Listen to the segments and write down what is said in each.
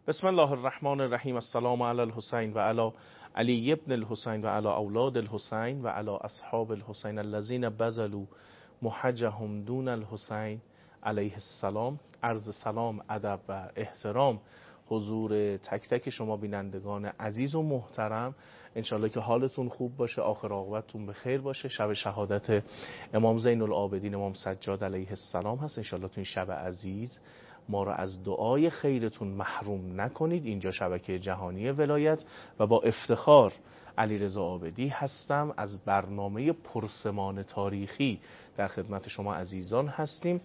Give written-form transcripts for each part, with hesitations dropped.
بسم الله الرحمن الرحیم. السلام علی الحسین و علی علی ابن الحسین و علی اولاد الحسین و علی اصحاب الحسین الذین بذلوا محجهم دون الحسین علیه السلام. عرض سلام، ادب و احترام حضور تک تک شما بینندگان عزیز و محترم. انشالله که حالتون خوب باشه، آخر عاقبتتون به خیر باشه. شب شهادت امام زین العابدین امام سجاد علیه السلام هست. انشالله تو این شب عزیز ما را از دعای خیرتون محروم نکنید. اینجا شبکه جهانی ولایت و با افتخار علیرضا عابدی هستم. از برنامه پرسمان تاریخی در خدمت شما عزیزان هستیم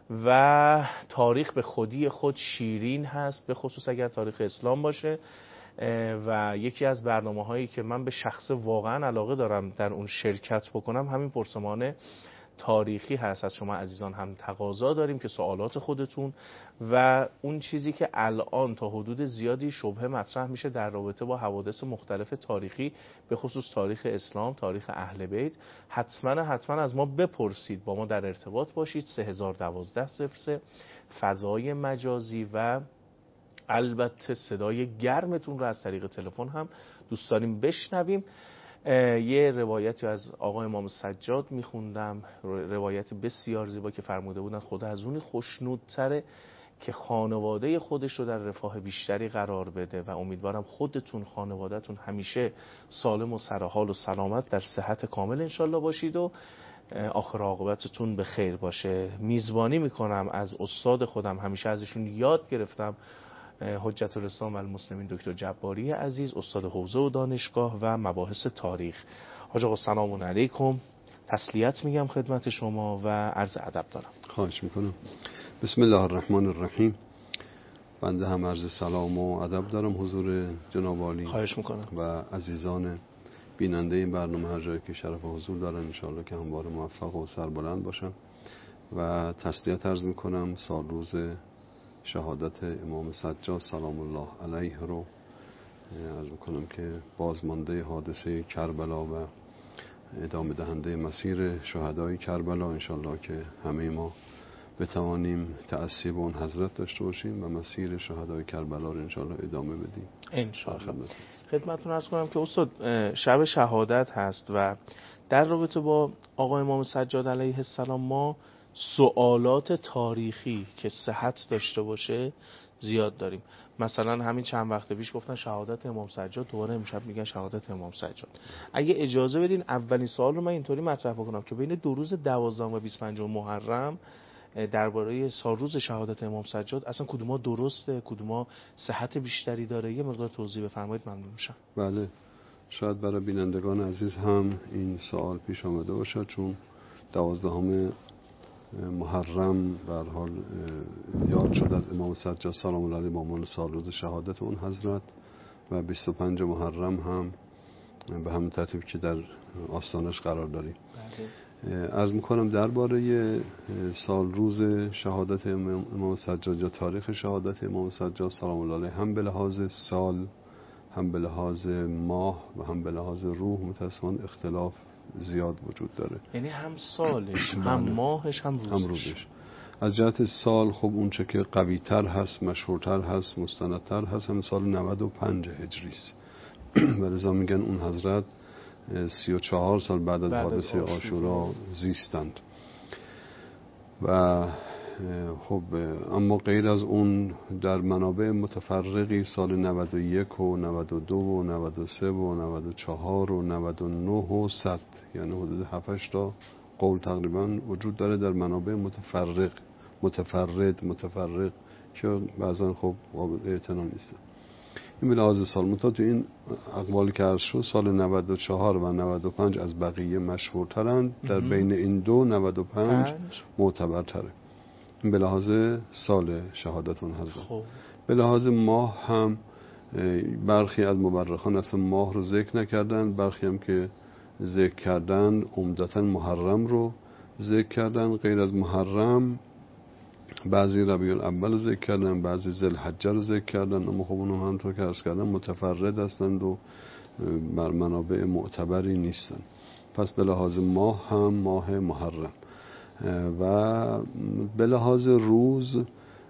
و تاریخ به خودی خود شیرین هست، به خصوص اگر تاریخ اسلام باشه و یکی از برنامه هایی که من به شخص واقعا علاقه دارم در اون شرکت بکنم همین پرسمان تاریخی هست. از شما عزیزان هم تقاضا داریم که سوالات خودتون و اون چیزی که الان تا حدود زیادی شبهه مطرح میشه در رابطه با حوادث مختلف تاریخی، به خصوص تاریخ اسلام، تاریخ اهل بیت، حتما از ما بپرسید، با ما در ارتباط باشید. 3012 فضای مجازی و البته صدای گرمتون رو از طریق تلفن هم دوست داریم بشنویم. یه روایتی از آقا امام سجاد میخوندم، روایت بسیار زیبا که فرموده بودن خدا از اونی خوشنودتره که خانواده خودش رو در رفاه بیشتری قرار بده و امیدوارم خودتون، خانوادهتون همیشه سالم و سرحال و سلامت در صحت کامل انشالله باشید و آخر عاقبتتون به خیر باشه. میزبانی میکنم از استاد خودم، همیشه ازشون یاد گرفتم، حجت الاسلام و المسلمین دکتر جباری عزیز، استاد حوزه و دانشگاه و مباحث تاریخ. حاج آقا سلام علیکم، تسلیت میگم خدمت شما و عرض ادب دارم. خواهش میکنم. بسم الله الرحمن الرحیم. بنده هم عرض سلام و ادب دارم حضور جناب عالی. خواهش میکنم. و عزیزان بیننده این برنامه هر جایی که شرف حضور دارن انشاءالله که همواره موفق و سربلند باشن و تسلیت عرض میکنم. سال روز شهادت امام سجاد سلام الله علیه رو عرض میکنم که بازمانده حادثه کربلا و ادامه دهنده مسیر شهدای کربلا انشالله که همه ما بتوانیم تأثیر به اون حضرت داشته باشیم و مسیر شهدای کربلا رو انشالله ادامه بدیم انشالله. خدمتتون عرض کنم که استاد شب شهادت هست و در رابطه با آقا امام سجاد علیه السلام ما سوالات تاریخی که صحت داشته باشه زیاد داریم. مثلا همین چند وقت پیش گفتن شهادت امام سجاد، دوباره امشب میگن شهادت امام سجاد. اگه اجازه بدین اولین سوال رو من اینطوری مطرح بکنم که بین دو روز 12 و 25 محرم درباره سال روز شهادت امام سجاد اصلا کدوما درسته، کدوما صحت بیشتری داره، یه مقدار توضیح بفرمایید ممنون میشم. بله، شاید برای بینندگان عزیز هم این سوال پیش آمده باشه چون 12 محرم به هر حال یاد شد از امام سجاد سلام الله علیه به عنوان سال روز شهادت اون حضرت و 25 محرم هم به همین ترتیب که در آستانش قرار داریم. عرض میکنم درباره سال روز شهادت امام سجاد یا تاریخ شهادت امام سجاد سلام الله علیه هم به لحاظ سال، هم به لحاظ ماه و هم به لحاظ روح متأسفانه اختلاف زیاد وجود داره. یعنی هم سالش هم ماهش هم روزش. از جهت سال خب اون چه که قوی تر هست، مشهورتر هست، مستندتر هست هم سال 95 هجری است و لذا میگن اون حضرت 34 سال بعد از حادثه عاشورا زیستند و خب اما غیر از اون در منابع متفرقی سال 91 و 92 و 93 و 94 و 99 و 100 یعنی حدود 7-8 تا قول تقریبا وجود داره در منابع متفرق که بعضا خب قابل اعتنا نیست. این به لحاظ سال منتها تو این اقوالی که عرض شد سال 94 و 95 از بقیه مشهورترند، در بین این دو 95 معتبرتره. این به لحاظ سال شهادت اون حضرت. به لحاظ ماه هم برخی از مورخان اصلا ماه رو ذکر نکردن، برخی هم که ذکر کردن عمدتا محرم رو ذکر کردن. غیر از محرم بعضی ربیع الاول رو ذکر کردن، بعضی ذوالحجه رو ذکر کردن، اما خب اونها همونطور که عرض کردن متفرد هستند و بر منابع معتبری نیستن. پس به لحاظ ماه هم ماه محرم و به لحاظ روز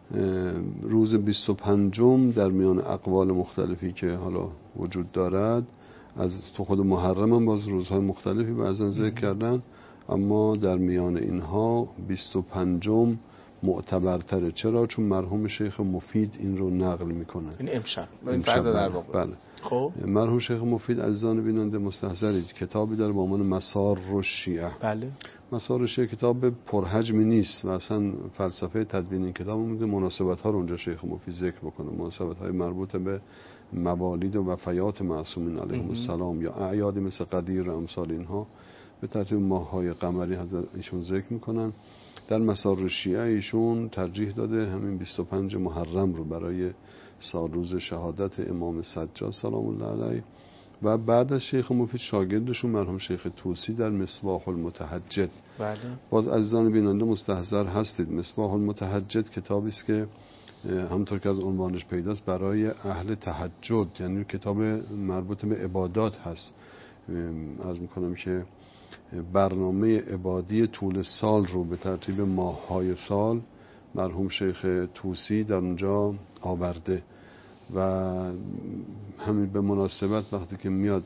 روز 25 در میان اقوال مختلفی که حالا وجود دارد، از تو خود محرم هم باز روزهای مختلفی بعضا ذکر کردن، اما در میان اینها 25 معتبرتره. چرا؟ چون مرحوم شیخ مفید این رو نقل میکنه. این امشب در واقع. بله. خب مرحوم شیخ مفید عزیزان بیننده مستحضرید کتابی داره با عنوان مسار الشیعه. بله. مسار الشیعه کتاب پرحجمی نیست و اصلا فلسفه تدوین این کتاب میگه مناسبت ها رو اونجا شیخ مفید ذکر بکنه، مناسبت های مربوط به موالید و وفیات معصومین علیهم السلام یا اعیاد مثل قدیر و امثال اینها به ترتیب ماه‌های قمری حضرت ایشون ذکر میکنن. در مسار الشیعه ایشون ترجیح داده همین 25 محرم رو برای سالروز شهادت امام سجاد سلام الله علیه و بعد از شیخ مفید شاگردشون مرحوم شیخ طوسی در مصباح المتهجد. بله. باز عزیزان بیننده مستحضر هستید، مصباح المتهجد کتابی است که همونطور که از عنوانش پیداست برای اهل تهجد، یعنی کتاب مربوط به عبادات هست. عرض میکنم که برنامه عبادی طول سال رو به ترتیب ماه‌های سال مرحوم شیخ طوسی در اونجا آورده و همین به مناسبت وقتی که میاد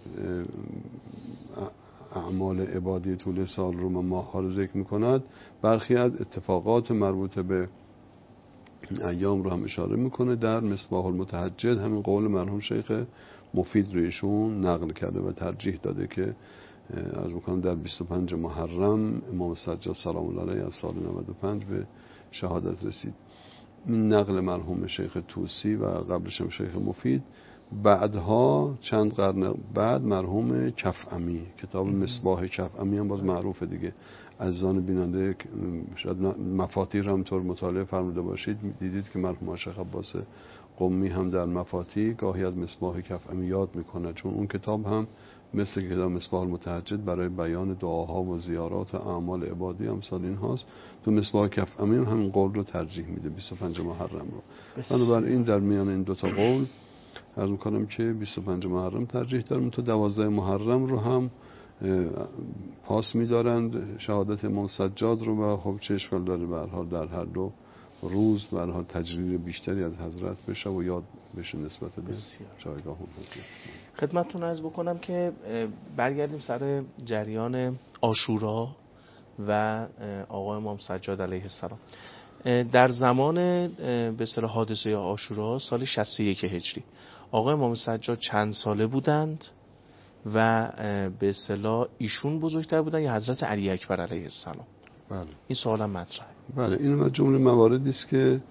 اعمال عبادی طول سال رو و ماه‌ها رو ذکر میکند، برخی از اتفاقات مربوط به ایام رو هم اشاره میکنه. در مصباح المتهجد همین قول مرحوم شیخ مفید رو ایشون نقل کرده و ترجیح داده که عرض میکنم در 25 محرم امام سجاد سلام الله علیه از سال 95 به شهادت رسید. این نقل مرحوم شیخ طوسی و قبلش هم شیخ مفید. بعدها چند قرن بعد مرحوم کفعمی، کتاب مصباح کفعمی هم باز معروفه دیگه، عزیزان بیننده شاید مفاتیح هم طور مطالعه فرموده باشید، دیدید که مرحوم شیخ عباس قمی هم در مفاتیح گاهی از مصباح کفعمی یاد میکنه، چون اون کتاب هم مثل کتاب مصباح المتهجد برای بیان دعاها و زیارات و اعمال عبادی امثال این هاست. تو مصباح کفعمی هم همین قول رو ترجیح میده 25 محرم رو. بنابراین در میان این دوتا قول عرض میکنم که 25 محرم ترجیح دارم، تو 12 محرم رو هم پاس میدارند شهادت امام سجاد رو و خب چه اشکال داره به هر حال در هر دو روز به هر حال تجلیل بیشتری از حضرت بشه و یاد بشه نسبت به جایگاه حضرت. خدمتتون عرض بکنم که برگردیم سر جریان عاشورا و آقا امام سجاد علیه السلام. در زمان به اصطلاح حادثه عاشورا سال 61 هجری آقا امام سجاد چند ساله بودند و به اصطلاح ایشون بزرگتر بودن یا حضرت علی اکبر علیه السلام؟ بله. این سوالم مطرحه. بله، این جمله مواردی است که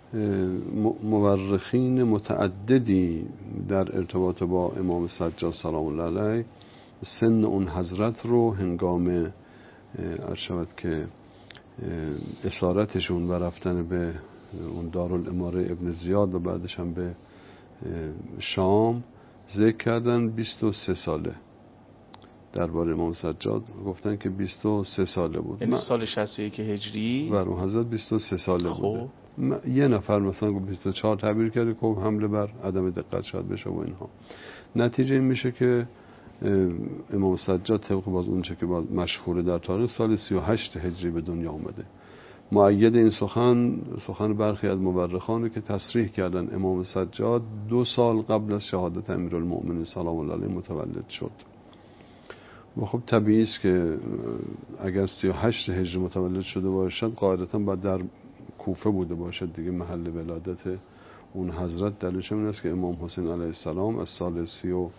مورخین متعددی در ارتباط با امام سجاد سلام الله علیه سن اون حضرت رو هنگام ارشد که اسارتشون و رفتن به اون دارالاماره ابن زیاد و بعدش هم به شام ذکر کردن. 23 ساله درباره امام سجاد گفتن که 23 ساله بود، یعنی سال 61 هجری و اون حضرت 23 ساله بوده. یه نفر مثلا 24 تعبیر کرده که حمله بر عدم دقت شاید بشه و اینها. نتیجه این میشه که امام سجاد طبق باز اون چه که باز مشهوره در تاریخ سال 38 هجری به دنیا اومده. مؤید این سخن برخی از مورخان که تصریح کردن امام سجاد 2 سال قبل از شهادت امیرالمؤمنین سلام الله علیه متولد شد. و خب طبیعی است که اگر 38 هجری متولد شده باشد قاعدتا باید در کوفه بوده باشد دیگه، محل ولادت اون حضرت. دلیلش این است که امام حسین علیه السلام از سال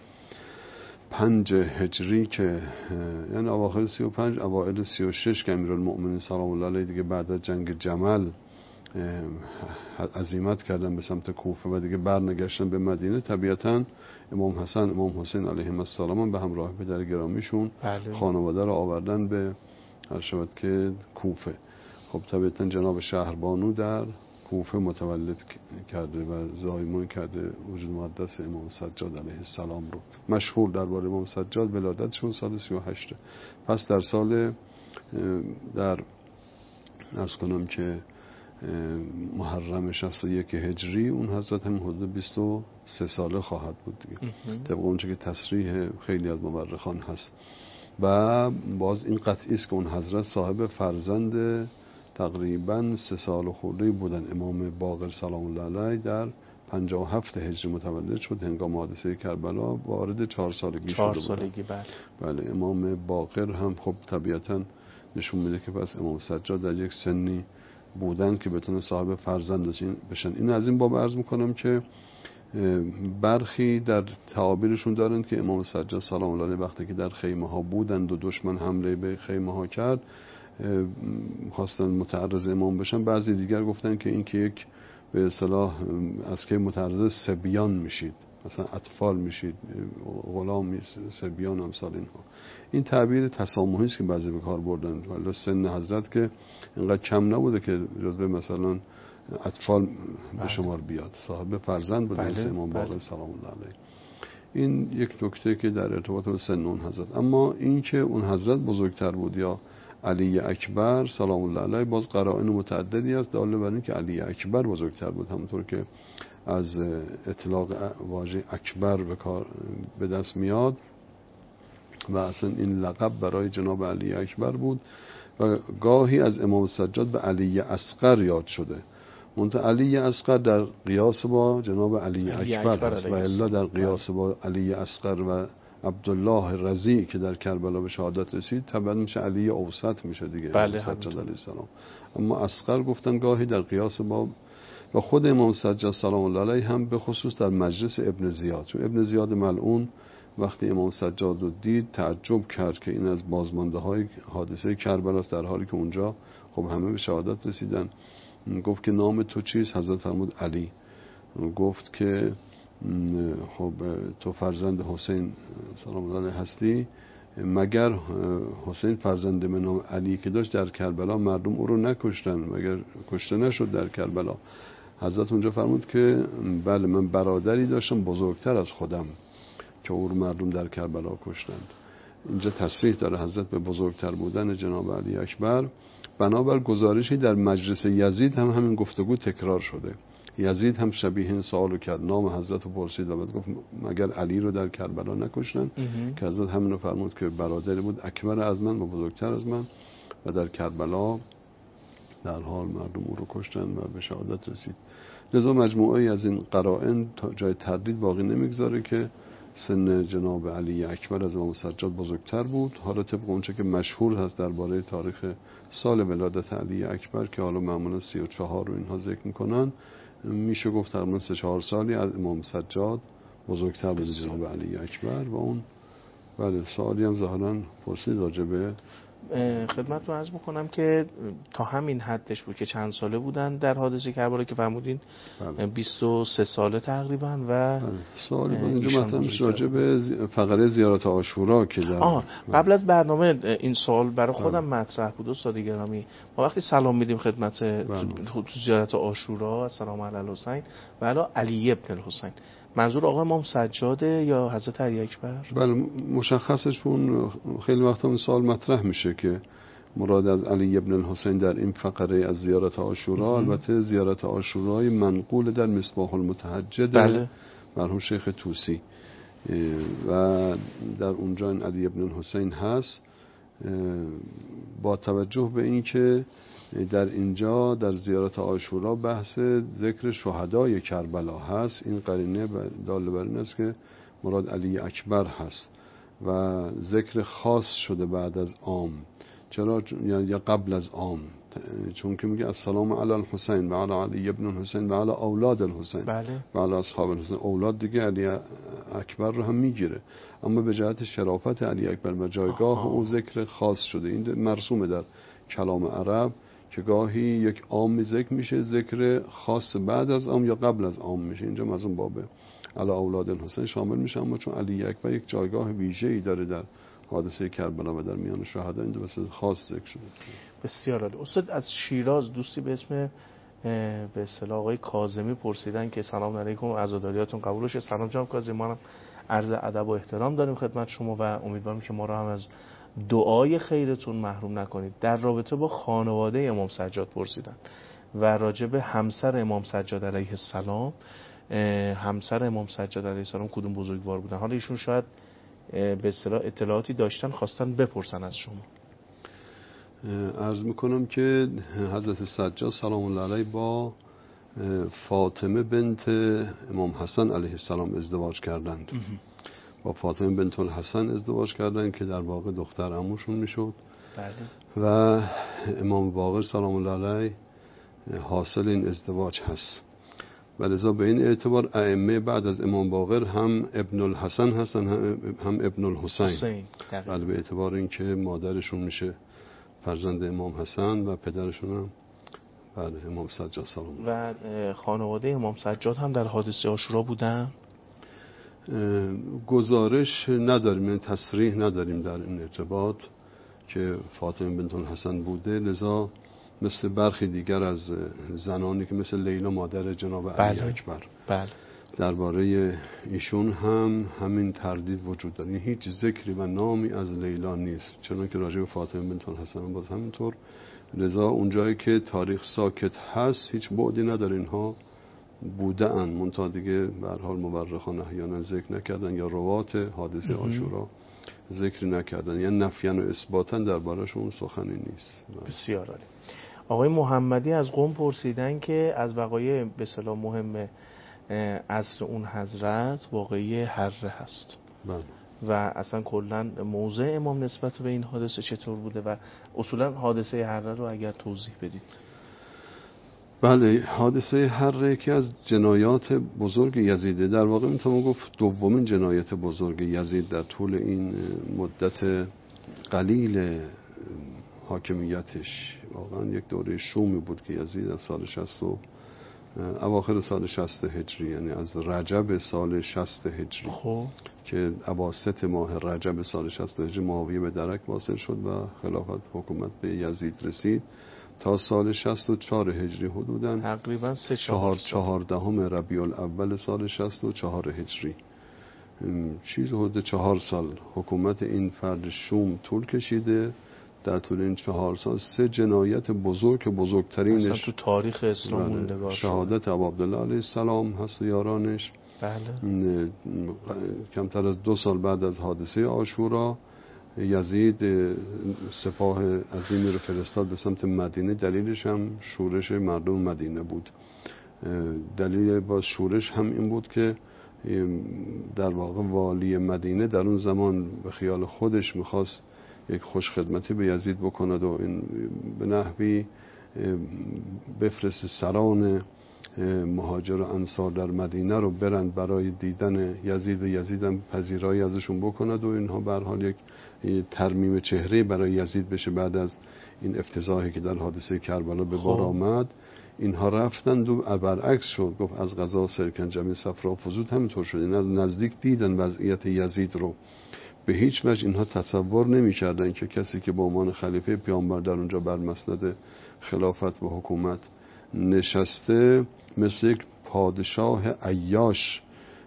35 هجری که یعنی اواخر 35 اوائل 36 که امیرالمؤمنین سلام الله علیه دیگه بعد از جنگ جمل عزیمت کردن به سمت کوفه و دیگه برنگشتن به مدینه، طبیعتاً امام حسن امام حسین علیهم السلام به همراه پدر گرامیشون خانواده رو آوردن به هر شود که کوفه. خب طبیعتاً جناب شهربانو در کوفه متولد کرده و زایمان کرده وجود مقدس امام سجاد علیه السلام رو. مشهور درباره امام سجاد ولادتشون سال 38. پس در سال در عرض کنم که محرم 61 هجری اون حضرت هم حدود 23 ساله خواهد بود دیگه، طبق اونچه که تصریح خیلی از مورخان هست. و باز این قطعی است که اون حضرت صاحب فرزند تقریبا 3 سال خورده بودن. امام باقر سلام الله علیه در 57 هجری متولد شد، هنگام حادثه کربلا وارد 4 سالگی شده بود. 4 سالگی بعد. بله. امام باقر هم خب طبیعتا نشون میده که پس امام سجاد در یک سنی بودن که بتونه صاحب فرزند بشن. این از این باب عرض میکنم که برخی در تعابیرشون دارند که امام سجاد سلام الله علیه وقتی که در خیمه ها بودند و دشمن حمله به خیمه ها کرد خواستن متعرض امام بشن. بعضی دیگر گفتن که این که یک به اصطلاح از که متعرض سبیان میشید، مثلا اطفال میشید، غلام سبیان امثال اینها. این تعبیر تسامحی است که بعضی به کار بردن، ولی سن حضرت که اینقدر کم نبوده که جزو مثلا اطفال به شمار بیاد، صاحب فرزند بوده مثل امام باقر سلام الله علیه. این یک نکته که در ارتباط به سن اون حضرت. اما این که اون حضرت بزرگتر بود یا علی اکبر سلام الله علیه، باز قرائن متعددی است داله بر این که علی اکبر بزرگتر بود، همونطور که از اطلاق واژه اکبر به دست میاد و اصلا این لقب برای جناب علی اکبر بود و گاهی از امام سجاد به علی اصغر یاد شده. منتها علی اصغر در قیاس با جناب علی اکبر است و الا در قیاس با علی اصغر و عبدالله رضی که در کربلا به شهادت رسید طبعا میشه علی اوسط میشه دیگه. بله سجاد علیه السلام. اما اصغر گفتن گاهی در قیاس با و خود امام سجاد سلام الله علیه هم به خصوص در مجلس ابن زیاد، چون ابن زیاد ملعون وقتی امام سجاد رو دید تعجب کرد که این از بازمانده های حادثه کربلا است، در حالی که اونجا خب همه به شهادت رسیدن. گفت که نام تو چیست؟ حضرت فرمود علی. گفت که خب تو فرزند حسین سلام الله علیه هستی؟ مگر حسین فرزند به نام علی که داشت در کربلا مردم او رو نکشتن؟ مگر کشته نشد در کربلا؟ حضرت اونجا فرمود که بله من برادری داشتم بزرگتر از خودم که او رو مردم در کربلا کشتند. اینجا تصریح داره حضرت به بزرگتر بودن جناب علی اکبر. بنابر گزارشی در مجلس یزید هم همین گفتگو تکرار شده. یزید هم شبیه این سوالو کرد، نام حضرت رو پرسید و بعد گفت مگر علی رو در کربلا نکشتن؟ که حضرت همین رو فرمود که برادری بود اکبر از من و بزرگتر از من و در کربلا در حال مردم او رو کشتن و به شهادت رسید. لذا مجموعه از این قرائن جای تردید باقی نمیگذاره که سن جناب علی اکبر از امام سجاد بزرگتر بود. حالا طبق اونچه که مشهور هست درباره تاریخ سال ولادت علی اکبر که حالا معمولا 34 رو اینها ذکر میکنن، میشه گفت تقریبا 3-4 سالی از امام سجاد بزرگتر بود جناب علی اکبر. و اون بله سوالی هم ظاهرا پرسید راجبه خدمتتون عرض بکنم که تا همین حدش بود که چند ساله بودن در حادثه کربلا که فرمودین؟ 23 ساله تقریبا. و سوالی بود اینجا مطرح میشه راجبه فقره زیارت عاشورا که در قبل از برنامه این سوال برای خودم مطرح بود. استاد گرامی، ما وقتی سلام میدیم خدمت زیارت عاشورا السلام علی الحسین و علی علی ابن الحسین، منظور آقا امام سجاده یا حضرت علی اکبر؟ بله مشخصشون خیلی وقتا این سوال مطرح میشه که مراد از علی ابن الحسین در این فقره از زیارت عاشورا البته زیارت عاشورای منقول در مصباح المتهجد مرحوم شیخ طوسی و در اونجا این علی ابن الحسین هست. با توجه به این که در اینجا در زیارت عاشورا بحث ذکر شهدای کربلا هست، این قرینه داله بر این است که مراد علی اکبر هست و ذکر خاص شده بعد از عام. چرا؟ یا قبل از عام، چون که میگه السلام علی الحسین و علی علی ابن الحسین و علی اولاد الحسین و علی اصحاب الحسین. اولاد دیگه علی اکبر رو هم میگیره، اما به جهت شرافت علی اکبر و جایگاه او ذکر خاص شده. این مرسومه در کلام عرب که گاهی یک عام ذکر میشه، ذکر خاص بعد از عام یا قبل از عام میشه. اینجا از اون بابه علی اولاد الحسین شامل میشه، اما چون علی اکبر یک جایگاه ویژه‌ای داره در حادثه کربلا و در میان شهدا، این به صورت خاص ذکر شده. بسیار عالی. استاد از شیراز دوستی به اسم به اصطلاح آقای کاظمی پرسیدن که سلام علیکم، عزاداریاتون قبول بشه. سلام جناب کاظمی، ما هم عرض ادب و احترام داریم خدمت شما و امیدوارم که ما را هم از دعای خیرتون محروم نکنید. در رابطه با خانواده امام سجاد پرسیدن و راجع به همسر امام سجاد علیه السلام، همسر امام سجاد علیه السلام کدوم بزرگوار بودن؟ حالا ایشون شاید به اصطلاح اطلاعاتی داشتن خواستن بپرسن از شما. عرض میکنم که حضرت سجاد سلام الله علیه با فاطمه بنت امام حسن علیه السلام ازدواج کردند. با فاطمه بنت الحسن ازدواج کردند که در واقع دختر عموشون میشد. بله. و امام باقر سلام الله علیه حاصل این ازدواج هست. ولذا به این اعتبار ائمه بعد از امام باقر هم ابن الحسن هستن هم ابن الحسین. بله، به اعتبار اینکه مادرشون میشه فرزند امام حسن و پدرشون هم بله امام سجاد سلام. و خانواده امام سجاد هم در حادثه عاشورا بودن؟ گزارش نداریم، یعنی تصریح نداریم در این ارتباط که فاطمه بنت الحسن بوده. لذا مثل برخی دیگر از زنانی که مثل لیلا مادر جناب علی اکبر، بله، درباره ایشون هم همین تردید وجود داره. هیچ ذکری و نامی از لیلا نیست، چون که راجع به فاطمه بنت الحسن باز همینطور. لذا اونجایی که تاریخ ساکت هست هیچ بعدی نداره اینها بوده ان، منتها دیگه به هر حال مورخان احیانا ذکر نکردن یا روات حادثه عاشورا ذکر نکردن، یا نفیاً و اثباتاً درباره‌شون سخنی نیست. بسیار عالی. آقای محمدی از قم پرسیدن که از وقایع به اصطلاح مهم عصر اون حضرت واقعه حره هست. بله. و اصلا کلا موضع امام نسبت به این حادثه چطور بوده و اصولا حادثه حره رو اگر توضیح بدید. بله، حادثه حره یکی از جنایات بزرگ یزیده، در واقع میتونم گفت دومین جنایت بزرگ یزید در طول این مدت قلیل حاکمیتش. واقعا یک دوره شومی بود که یزید از سال 60 و اواخر سال 60 هجری، یعنی از رجب سال 60 هجری که اواسط ماه رجب سال 60 هجری معاویه به درک واصل شد و خلافت حکومت به یزید رسید تا سال 64 هجری، حدوداً تقریباً 14 ربیع الاول سال 64 هجری، چیز حدود 4 سال حکومت این فرد شوم طول کشیده. در طول این 4 سال 3 جنایت بزرگ که بزرگترینش اصلا تو تاریخ اسلام موندگار شده، شهادت ابوعبدالله علیه السلام هست و یارانش. بله. کمتر از 2 سال بعد از حادثه عاشورا یزید سپاه عظیمی رو فرستاد به سمت مدینه. دلیلش هم شورش مردم مدینه بود. دلیل با شورش هم این بود که در واقع والی مدینه در اون زمان به خیال خودش میخواست یک خوشخدمتی به یزید بکند و این به نحوی بفرست سران مهاجر و انصار در مدینه رو برند برای دیدن یزید و یزید هم پذیرایی ازشون بکند و اینها به هر حال یک ترمیم چهره برای یزید بشه بعد از این افتضاحی که در حادثه کربلا به بار آمد. اینها رفتند و برعکس شد، گفت از قضا سرکنجمی صفرا فزود همینطور شد. این از نزدیک دیدن وضعیت یزید رو. به هیچ وجه اینها تصور نمی‌کردن که کسی که به عنوان خلیفه پیامبر در اونجا بر مسند خلافت و حکومت نشسته مثل یک پادشاه عیاش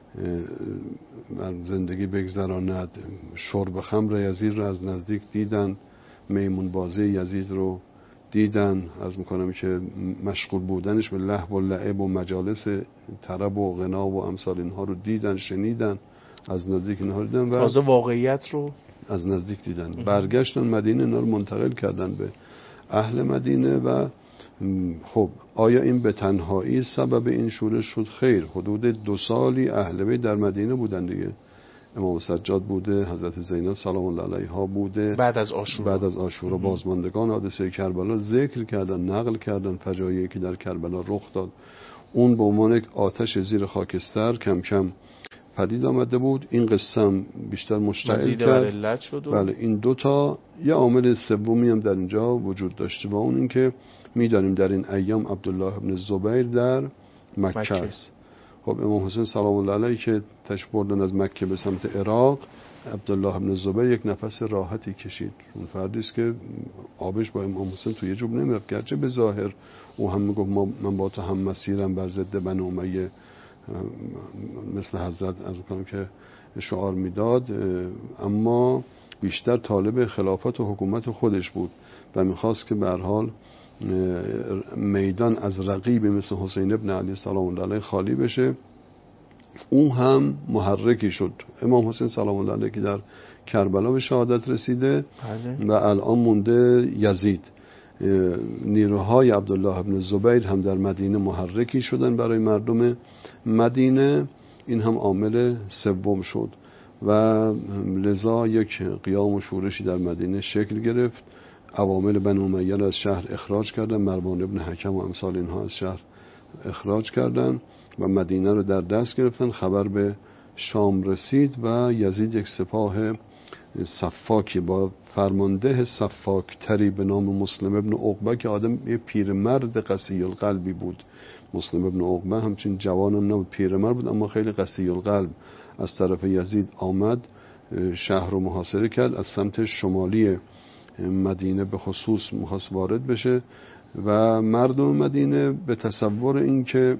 زندگی بگذراند. شرب خمر یزید رو از نزدیک دیدن، میمون بازی یزید رو دیدن، از میکنم که مشغول بودنش به لهو و لعب و مجالس طرب و غنا و امثال اینها رو دیدن، شنیدن، از نزدیک اینها رو دیدن و تازه واقعیت رو از نزدیک دیدن. برگشتن مدینه، اینا رو منتقل کردن به اهل مدینه. و خب آیا این به تنهایی سبب این شورش شد؟ خیر، حدود 2 سالی اهل بیت در مدینه بودن دیگه. امام سجاد بوده، حضرت زینب سلام الله علیها بوده. بعد از عاشورا بازماندگان حادثه کربلا ذکر کردن، نقل کردن فجایعی که در کربلا رخ داد. اون به عنوان یک آتش زیر خاکستر کم کم پدید آمده بود. این قصه هم بیشتر مشتعل کرد. بله، این 2 تا یه عامل سومی هم در اینجا وجود داشته و اون این که می‌دانیم در این ایام عبدالله ابن زبیر در مکه است. خب امام حسین سلام الله علیه که تشریف بردن از مکه به سمت عراق، عبدالله ابن زبیر یک نفس راحتی کشید. اون فردی است که آبش با امام حسین توی جوب نمیرفت، گرچه به ظاهر او هم میگفت من با تو هم مسیرم بر ضد بنی امیه، مثل حضرت از کنم که شعار میداد، اما بیشتر طالب خلافت و حکومت خودش بود و میخواست که به هر حال میدان از رقیب مثل حسین ابن علی سلام الله علیه خالی بشه. اون هم محرکی شد. امام حسین سلام الله علیه که در کربلا به شهادت رسیده بله. و الان مونده یزید. نیروهای عبدالله ابن زبیر هم در مدینه محرکی شدن برای مردم مدینه، این هم عامل سوم شد و لذا یک قیام و شورشی در مدینه شکل گرفت. عوامل بنی امیه را از شهر اخراج کردن، مروان ابن حکم و امثال اینها از شهر اخراج کردن و مدینه رو در دست گرفتن. خبر به شام رسید و یزید یک سپاه سفاکی با فرمانده سفاکتری به نام مسلم ابن عقبه که آدم یه پیرمرد قسی القلبی بود. مسلم ابن عقبه همچین جوانم نبود، پیرمرد بود اما خیلی قسی القلب. از طرف یزید آمد، شهر رو محاصره کرد، از سمت شمالی مدینه به خصوص می‌خواست وارد بشه و مردم مدینه به تصور این که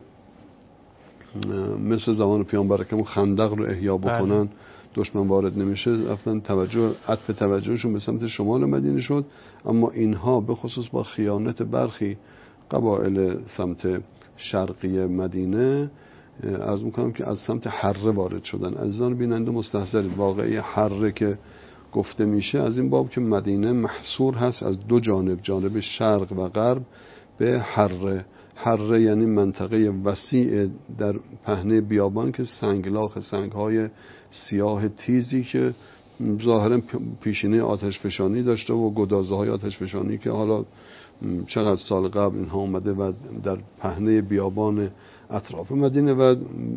مثل زمان پیامبر اکرم خندق رو احیا بکنن، دشمن وارد نمیشه، رفتن عطف توجهشون به سمت شمال مدینه شد. اما اینها به خصوص با خیانت برخی قبایل سمت شرقی مدینه عرض میکنم که از سمت حره وارد شدن. عزیزان بیننده مستحضرید، واقعی حره که گفته میشه از این باب که مدینه محصور هست از دو جانب، جانب شرق و غرب به حره. حره یعنی منطقه وسیع در پهنه بیابان که سنگلاخ، سنگهای سیاه تیزی که ظاهرا پیشینه آتشفشانی داشته و گدازه های آتشفشانی که حالا چقدر سال قبل اینها اومده و در پهنه بیابان اطراف مدینه و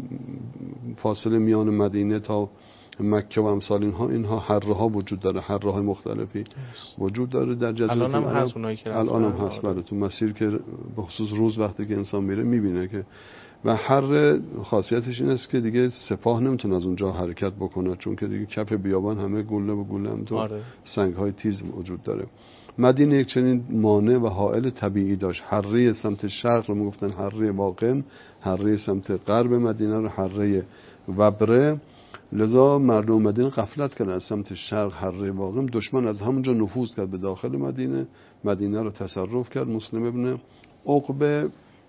فاصله میان مدینه تا مکه و امثال اینها حره ها وجود داره، حره های مختلفی وجود داره در جزیره الان هم هست، الان هم هست. بله، تو مسیر که به خصوص روز وقتی که انسان میره میبینه که و حره خاصیتش این است که دیگه سپاه نمیتونه از اونجا حرکت بکنه چون که دیگه کف بیابان همه گله به گله هم تو سنگ های تیز وجود داره. مدینه یک چنین مانع و حائل طبیعی داشت. حره سمت شرق رو میگفتن حره واقم، حره سمت غرب مدینه رو حره وبره. لذا مردم مدینه غفلت کردن از سمت شرق حره واقم. دشمن از همونجا نفوذ کرد به داخل مدینه، مدینه رو تصرف کرد. مسلم ابن عقبه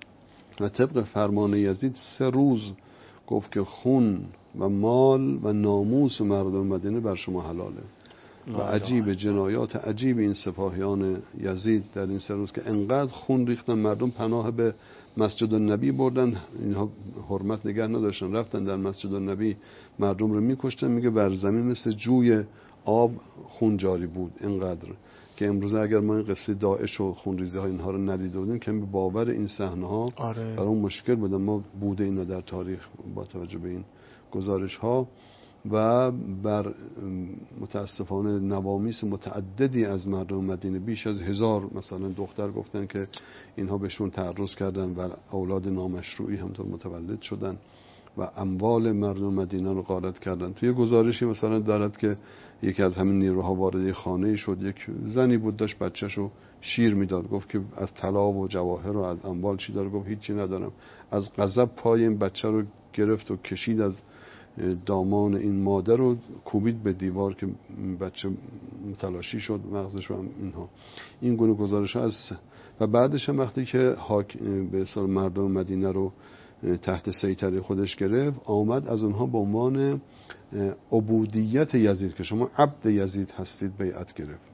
و طبق فرمان یزید 3 روز گفت که خون و مال و ناموس مردم مدینه بر شما حلاله. و عجیب، جنایات عجیب این سپاهیان یزید در این 3 روز که انقدر خون ریختن، مردم پناه به مسجد النبی بردن، اینها حرمت نگه نداشتن، رفتن در مسجد النبی مردم رو میکشتن. میگه بر زمین مثل جوی آب خون جاری بود، اینقدر که امروز اگر ما این قصه داعش و خونریزی های اینها رو ندیده بودیم که باور این صحنه ها برای مشکل بود. ما بوده اینا در تاریخ با توجه به این گزارش ها و بر متاسفانه نوامیس متعددی از مردم مدینه، بیش از 1000 مثلا دختر گفتن که اینها بهشون تعرض کردن و اولاد نامشروعی همطور متولد شدن و اموال مردم مدینه رو غارت کردن. توی گزارشی مثلا دارد که یکی از همین نیروها وارد خانه شد، یک زنی بود داشت بچه‌شو شیر میداد، گفت که از طلا و جواهر و از اموال چی داره؟ گفت هیچی ندارم. از غضب پای این بچه رو گرفت و کشید از دامان این مادر رو کوبید به دیوار که بچه متلاشی شد، مغزش رو هم اینها. این گونه گزارش ها از و بعدش هم وقتی که به اصطلاح مردم مدینه رو تحت سیطره خودش گرفت، آمد از اونها به عنوان عبودیت یزید که شما عبد یزید هستید بیعت گرفت.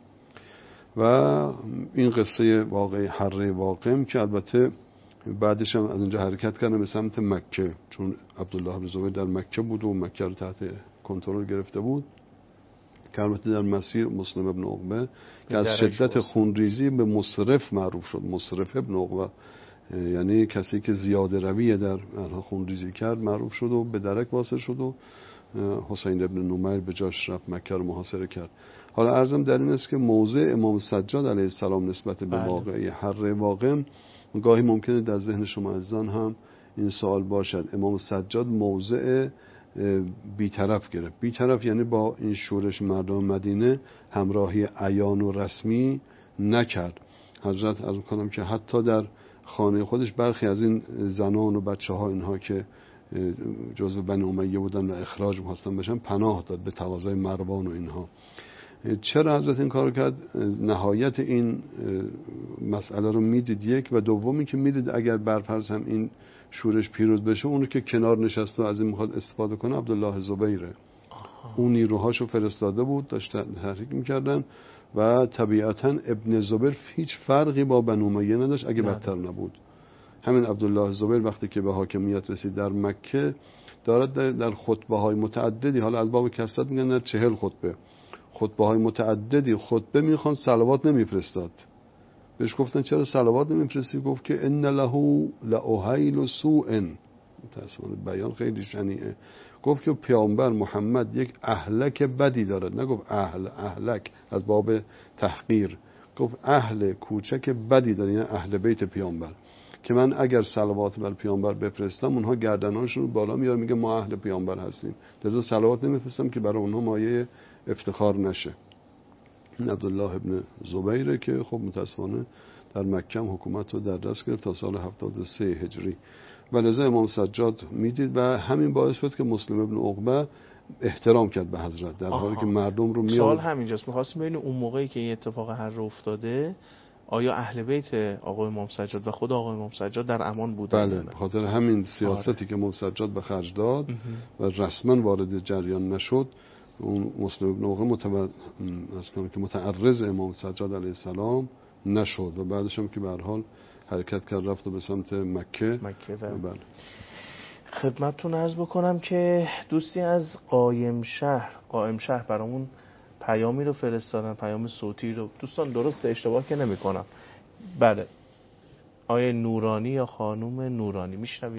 و این قصه واقعی حره واقم که البته بعدش هم از اینجا حرکت کردن به سمت مکه، چون عبدالله بن زبیر در مکه بود و مکه رو تحت کنترل گرفته بود، که البته در مسیر مسلم ابن عقبه که از شدت خونریزی به مسرف معروف شد. مسرف ابن عقبه یعنی کسی که زیاده رویه در خونریزی کرد معروف شد و به درک واصل شد و حسین ابن نمیر به جاش رفت مکه رو محاصره کرد. حالا عرضم در این است که موضع امام سجاد علیه السلام نسبت به واقعه حره واقم گاهی ممکنه در ذهن شما عزیزان هم این سوال باشد. امام سجاد موضع بیطرف گرفت. بیطرف یعنی با این شورش مردم مدینه همراهی عیان و رسمی نکرد. حضرت عرض می‌کنم که حتی در خانه خودش برخی از این زنان و بچه‌ها اینها که جزو بنی امیه بودن و اخراج می‌خواستن بشن پناه داد به تقاضای مروان و اینها. چرا حضرت این کارو کرد؟ نهایت این مسئله رو میدید، یک، و دومی که میدید اگر برفرض هم این شورش پیروز بشه، اونو که کنار نشسته و از این میخواد استفاده کنه عبدالله زبیره. اون نیروهاشو فرستاده بود، داشت تحریک میکردن و طبیعتا ابن زبیر هیچ فرقی با بنو امیه نداشت اگه بدتر نبود. همین عبدالله زبیر وقتی که به حاکمیت رسید در مکه دارد در خطبه های متعددی، حالا از باب کثرت میگن در 40 خطبه های متعددی خطبه میخوان، صلوات نمیفرستاد. بهش گفتن چرا صلوات نمیفرستی؟ گفت که ان له لاهیل سوء، متأسفانه بیان خیلی شنیعه. گفت که پیامبر محمد یک اهلک بدی دارد، نگفت اهلک از باب تحقیر، گفت اهل کوچک بدی داره، یعنی اهل بیت پیامبر، که من اگر صلوات بر پیامبر بفرستم اونها گردنهاشون رو بالا میارن میگه ما اهل پیامبر هستیم، لذا صلوات نمیفرستم که برای اونها مایه افتخار نشه. این عبدالله ابن زبیره که خب متاسفانه در مکه حکومت رو در دست گرفت تا سال 73 هجری و لذا امام سجاد میدید و همین باعث شد که مسلم ابن عقبه احترام کرد به حضرت، در حالی که مردم رو سوال همینجاست، می‌خواستم ببینیم اون موقعی که این اتفاق هر افتاده آیا اهل بیت آقای امام سجاد و خود آقای امام سجاد در امان بودن؟ بله، به خاطر همین سیاستی که امام سجاد به خرج داد و رسما وارد جریان نشد، اون مسلم ابن عقبه که متعرض امام سجاد علیه السلام نشد و بعدش هم که به هر حال حرکت کرد رفت به سمت مکه. بله. خدمتتون عرض بکنم که دوستی از قائم شهر برامون پیامی رو فرستادن، پیام صوتی رو. دوستان درست اشتباه که نمی کنم؟ بله، آیه نورانی یا خانوم نورانی، میشنوید؟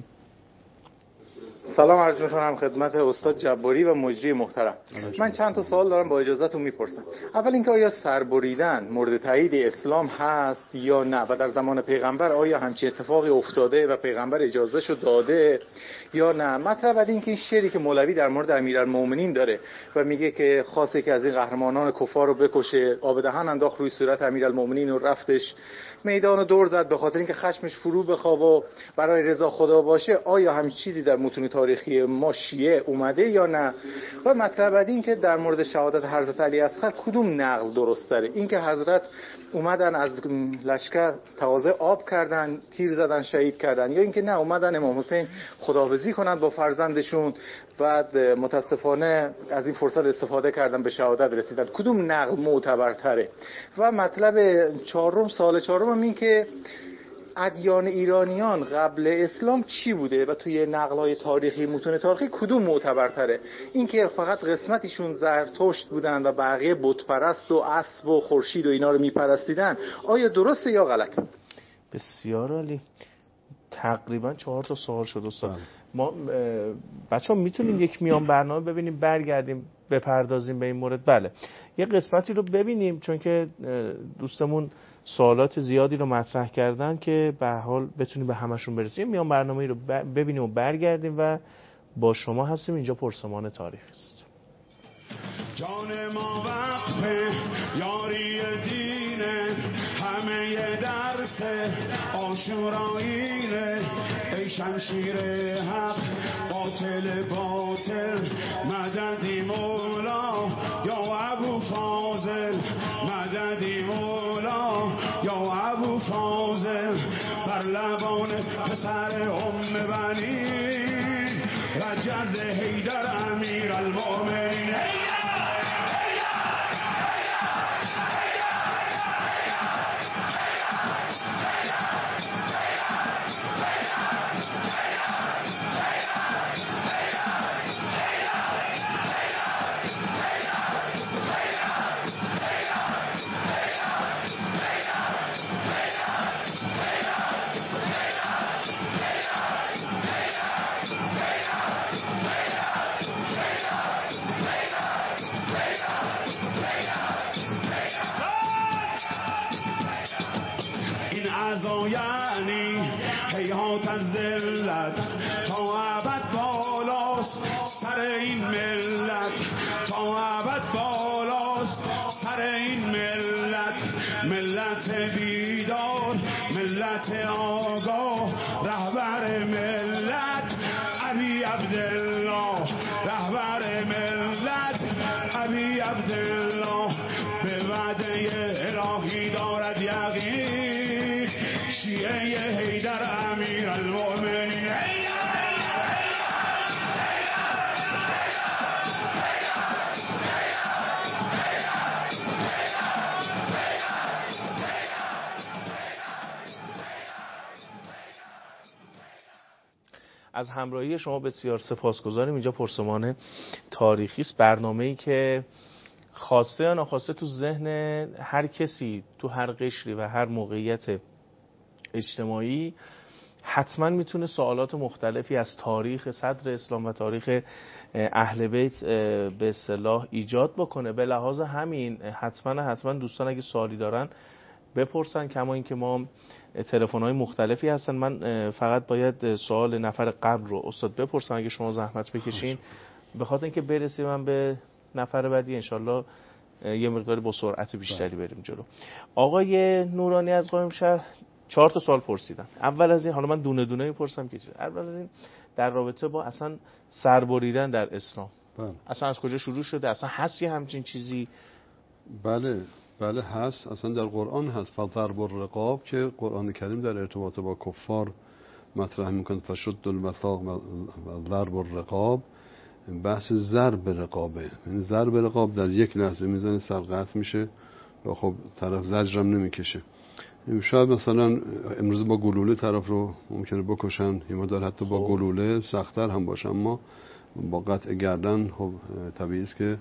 سلام عرض میکنم خدمت استاد جباری و مجری محترم. من چند تا سوال دارم، با اجازهتون میپرسم. اول اینکه آیا سربریدن مورد تایید اسلام هست یا نه و در زمان پیغمبر آیا همچین اتفاقی افتاده و پیغمبر اجازه شو داده یا نه؟ مطلب بعد اینکه این شعری که مولوی در مورد امیرالمومنین داره و میگه که خواسته که از این قهرمانان کفار رو بکشه، آب دهن انداخت روی صورت امیرالمومنین و رفتش میدان دور زد به خاطر اینکه خشمش فرو بخواب و برای رضا خدا باشه، آیا همین چیزی در متون تاریخی ما شیعه اومده یا نه؟ و مطلب بعد این که در مورد شهادت حضرت علی اصغر کدوم نقل درست داره؟ این که حضرت اومدن از لشکر تازه آب کردن، تیر زدن، شهید کردن، یا اینکه نه اومدن امام حسین خداحافظی کنند با فرزندشون، بعد متاسفانه از این فرصت استفاده کردن به شهادت رسیدن؟ کدوم نقل معتبرتره؟ و مطلب سال چهارم هم این که ادیان ایرانیان قبل اسلام چی بوده و توی نقل‌های تاریخی متون تاریخی کدوم معتبرتره؟ این که فقط قسمتیشون زرتشت بودن و بقیه بت پرست و اسب و خورشید و اینا رو میپرستیدن، آیا درسته یا غلطه؟ بسیار عالی. تقریبا 4 تا سوال شد استاد. ما بچه‌ها میتونیم یک میان برنامه ببینیم برگردیم بپردازیم به این مورد؟ بله، یه قسمتی رو ببینیم چون که دوستمون سوالات زیادی رو مطرح کردن که به هر حال بتونیم به همشون برسیم. میان برنامه رو ببینیم و برگردیم و با شما هستیم. اینجا پرسمان تاریخ است. جان ما وقف یاری دینه، همه درس آشورایینه، ای شمشیر حق باطل باطل، مددی مولا یا ابو فاضل، مددی مولا یا ابو فاضل، بر لبان پسر بنی رجز حیدر امیرالمومنین. یعنی هیهات از ذلت تا ابد بالاست سر این ملت، تا ابد بالاست سر این ملت، ملت بیدار، ملت آگاه، رهبر ملت ابی عبدالله، رهبر ملت ابی عبدالله، به وعده الهی دارد یقین، شیعه حیدر امیرالمومنین. از همراهی شما بسیار سپاسگزاریم. اینجا پرسمان تاریخی است، برنامه‌ای که خواسته یا ناخواسته تو ذهن هر کسی تو هر قشری و هر موقعیت اجتماعی حتما میتونه سوالات مختلفی از تاریخ صدر اسلام و تاریخ اهل بیت به اصطلاح ایجاد بکنه. به لحاظ همین حتما دوستان اگه سوالی دارن بپرسن، کما اینکه ما تلفن‌های مختلفی هستن. من فقط باید سوال نفر قبل رو استاد بپرسم اگه شما زحمت بکشین، به خاطر اینکه برسیم من به نفر بعدی انشالله یه مقداری با سرعت بیشتری بریم جلو. آقای نورانی از قائمشهر 4 تا سوال پرسیدن. اول از این، حالا من دونه دونه میپرسم که اول از این در رابطه با اصلا سربریدن در اسلام، اصلا از کجا شروع شده؟ اصلا هست یه همچین چیزی؟ بله هست، اصلا در قرآن هست. فضرب الرقاب که قرآن کریم در ارتباط با کفار مطرح میکنه، فشد الوثاق و ضرب الرقاب، بحث ضرب رقابه. یعنی ضرب رقاب در یک لحظه میزنه سر قطع میشه و خب طرف زجرم نمیکشه. شاید مثلا امروز با گلوله طرف رو ممکنه بکشن، یا داره حتی با گلوله سخت‌تر هم باشه، اما با قطع گردن خب طبیعی است که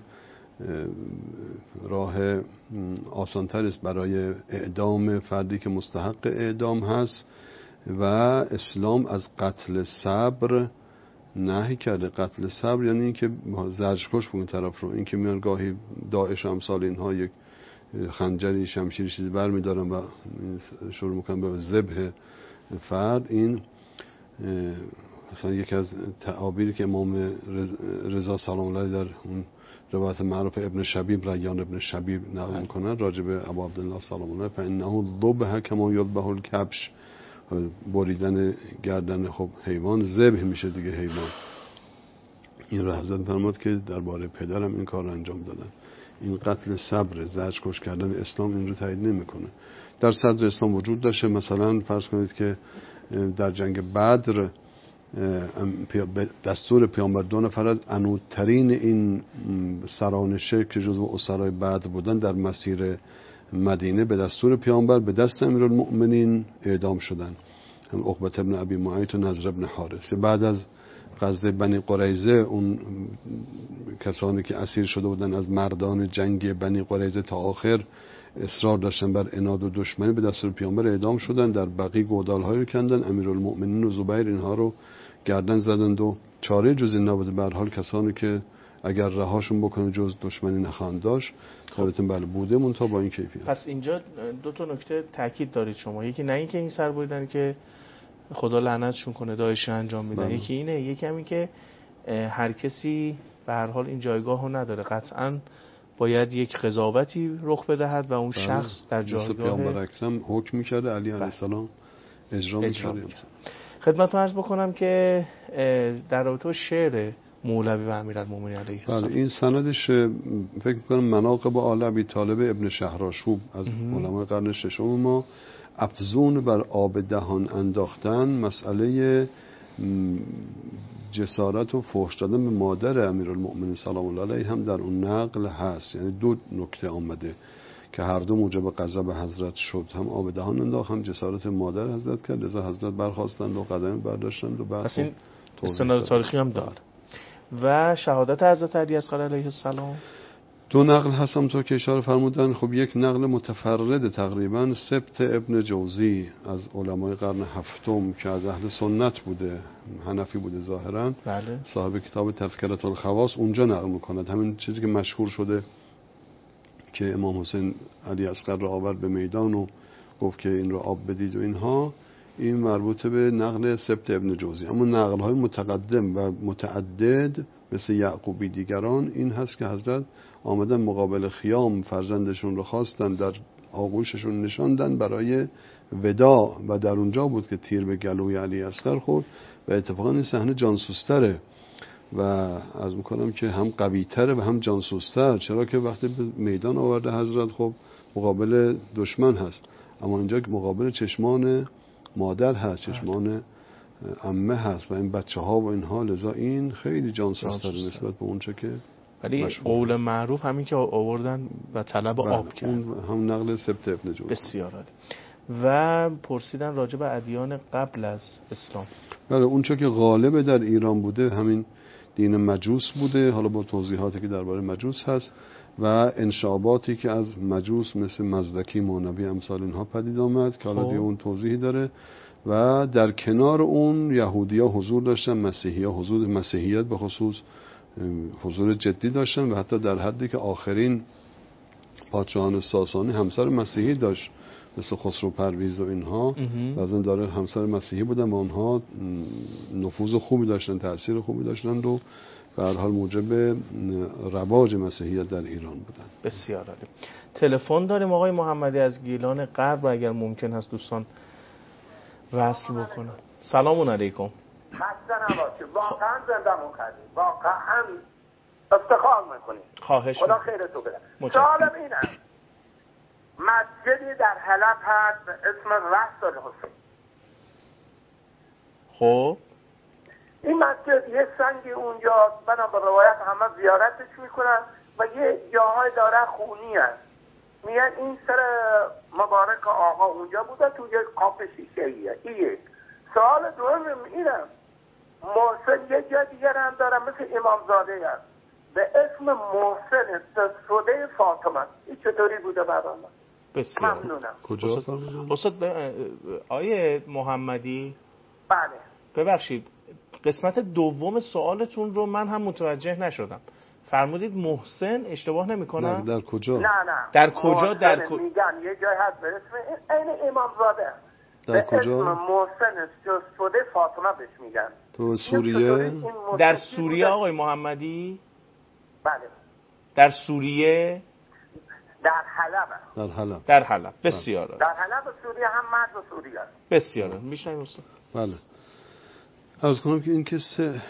راه آسان‌تر است برای اعدام فردی که مستحق اعدام هست. و اسلام از قتل صبر نهی کرده. قتل صبر یعنی اینکه زجرکش بکنه طرف رو. اینکه میان گاهی داعش و امثال اینها یک خنجری شمشیری چیزی برمی‌دارن و شروع میکنن به ذبح فرد، این مثلا یکی از تعابیری که امام رضا سلام الله در اون روایت معروف ابن شبیب، ریان ابن شبیب نقل میکنن راجع به ابو عبدالله سلام الله، فانه ذبح کما یذبح الکبش، بریدن گردن خب حیوان ذبح میشه دیگه حیوان. این رو حضرت فرمود که درباره پدرم این کار رو انجام دادن. این قتل صبر، زجرکش کردن، اسلام این رو تایید نمیکنه. در صدر اسلام وجود داشته. مثلا فرض کنید که در جنگ بدر دستور پیامبر 2 نفر از عنودترین این سران شرک که جزو اسرای بدر بودن در مسیر مدینه به دستور پیامبر به دست امیرالمؤمنین اعدام شدن. هم عقبه ابن ابی معیط و نضر ابن حارث. بعد از غزوه بنی قریظه اون کسانی که اسیر شده بودن از مردان جنگ بنی قریظه تا آخر اصرار داشتن بر عناد و دشمنی، به دستور پیامبر اعدام شدن. در بقیع گودال‌های رو کندن، امیرالمؤمنین و زبیر اینها رو گردن زدند و چاره جز این نبوده. به هر حال کسانی که اگر رهاشون بکنه جز دشمنی نخواهند داشت. خودتون بله بوده منتها با این کیفیت. پس اینجا 2 تا نکته تاکید دارید شما. یکی نه اینکه این سربریدن که خدا لعنتشون کنه داعش انجام میدن، یکی اینه، یکی همین که هر کسی به هر حال این جایگاهو نداره، قطعاً باید یک قضاوتی رخ بدهد و اون شخص در جایگاه پیامبر اکرم حکم می‌کرده، علی علیه السلام اجرا می‌کرده. خدمتتون عرض بکنم که در رابطه با شعر مولوی و امیرالمومنین علیه السلام، بله این سندش فکر می‌کنم مناقب آل ابی طالب ابن شهرآشوب از علمای قرن ششم ما افزون بر آب دهان انداختن مسئله جسارت و فحش دادن به مادر امیرالمؤمنین سلام الله علیه هم در اون نقل هست. یعنی 2 نکته آمده که هر دو موجب غضب حضرت شد، هم آب دهان انداخت هم جسارت مادر حضرت کرد، لذا حضرت برخاستند و قدم برداشتند و بعد پس این استناد تاریخی هم داره. و شهادت حضرت علی اصغر علیه السلام 2 نقل هست همونطور که اشاره فرمودن. خب یک نقل متفرد تقریبا سبت ابن جوزی از علمای قرن هفتم که از اهل سنت بوده، حنفی بوده ظاهرا، بله. صاحب کتاب تذکرة الخواص، اونجا نقل میکند همین چیزی که مشهور شده که امام حسین علی اصغر را آورد به میدان و گفت که این را آب بدید و اینها، این مربوط به نقل سبت ابن جوزی. اما نقل های متقدم و متعدد مثل یعقوبی دیگران این هست که حضرت آمدن مقابل خیام فرزندشون رو خواستن، در آغوششون نشاندن برای ودا و در اونجا بود که تیر به گلوی علی اصغر خورد و اتفاقا این صحنه جانسوزتره و از میکنم که هم قوی‌تره و هم جانسوزتر، چرا که وقتی به میدان آورده حضرت خب مقابل دشمن هست، اما اینجا مقابل چشمان مادر هست، چشمان عمه هست و این بچه ها و اینها، لذا این خیلی جانسوزتر نسبت به اونچه که ولی قول معروف همین که آوردن و طلب آب کردن. هم نقل سبت ابن جوزی. بسیار عالی. و پرسیدن راجع به ادیان قبل از اسلام. بله، اونچه که غالب در ایران بوده همین دین مجوس بوده، حالا با توضیحاتی که درباره مجوس هست و انشاباتی که از مجوس مثل مزدکی، مانوی، امثال اینها پدید آمد که حالا دیگه اون توضیحی داره. و در کنار اون یهودی‌ها حضور داشتن، مسیحی‌ها حضور، مسیحیت به خصوص حضور جدی داشتن و حتی در حدی که آخرین پادشاهان ساسانی همسر مسیحی داشت، مثل خسرو پرویز و اینها بعضن داره همسر مسیحی بودن و اونها نفوذ خوبی داشتن، تأثیر خوبی داشتن و به هر حال موجب رواج مسیحیت در ایران بودن. بسیار عالی. تلفن داریم آقای محمدی از گیلان غرب، اگر ممکن هست دوستان وصل بکنن. سلام علیکم. خسته نباشید. واقعا زندمون کردید، واقعا افتخار میکنید. خواهش خدا خیرتو بده. سوالم اینه، مسجدی در حلب هست به اسم رأس الحسین. خب این مسجد یه سنگی اونجا بنا به روایت همه زیارتش میکنن و یه جاهای داره خونی هست. میگن این سر مبارک آقا اونجا بوده تو یه قاب شیشه‌ایه. این یک. سوال دوم اینه، محسن یه جا دیگر هم داره مثل امامزاده هست به اسم محسن سسفوده فاطمه. این چطوری بوده برام؟ بسیار ممنونم. کجا فرمودن؟ استاد آیه محمدی، بله ببخشید قسمت دوم سوالتون رو من هم متوجه نشدم. فرمودید محسن، اشتباه نمی‌کنم؟ نه، در کجا؟ نه در کجا؟ میگن یه جای هست به اسم این امامزاده. در کجا؟ به اسم محسن سسفوده فاطمه بهش میگن. تو سوریه؟ در سوریه آقای محمدی؟ بله. در سوریه؟ در حلب. در حلب. در حلب. بسیار عالی. در حلب سوریه هم مرز سوریه است. بسیار عالی. میشنویم استاد. بله. عرض کنم که این که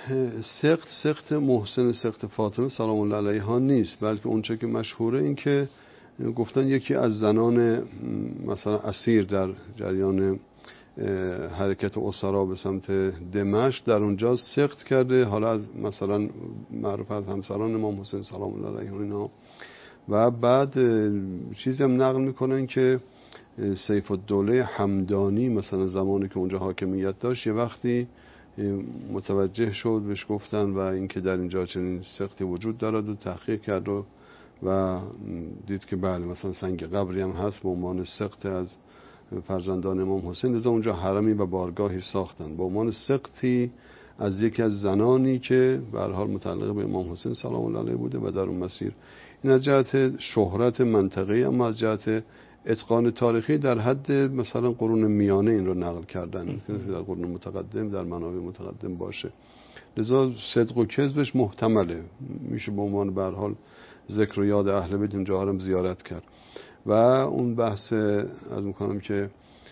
سقط محسن سقط فاطمه سلام الله علیها نیست، بلکه اونچه که مشهوره این که گفتن یکی از زنان مثلا اسیر در جریان حرکت اسرا به سمت دمشق در اونجا سقط کرده، حالا از مثلا معروف از همسران امام حسین سلام الله علیه اینا. و بعد چیزی هم نقل میکنن که سیف الدوله حمدانی مثلا زمانی که اونجا حاکمیت داشت یه وقتی متوجه شد، بهش گفتن و اینکه در اینجا چنین سقطی وجود دارد و تحقیق کرد و دید که بله مثلا سنگ قبری هم هست به عنوان سقط از فرزندان امام حسین، لذا اونجا حرمی و بارگاهی ساختن به عنوان سقطی از یکی از زنانی که به هر حال متعلق به امام حسین سلام الله علیه بوده و در اون مسیر. این از جهت شهرت منطقه‌ای، اما از جهت اتقان تاریخی در حد مثلا قرون میانه این رو نقل کردن، در قرون متقدم در منابع متقدم باشه، لذا صدق و کذبش محتمله، میشه به عنوان به هر حال ذکر و یاد اهل بیت اونجا هم زیارت کرد. و اون بحث از میکنم که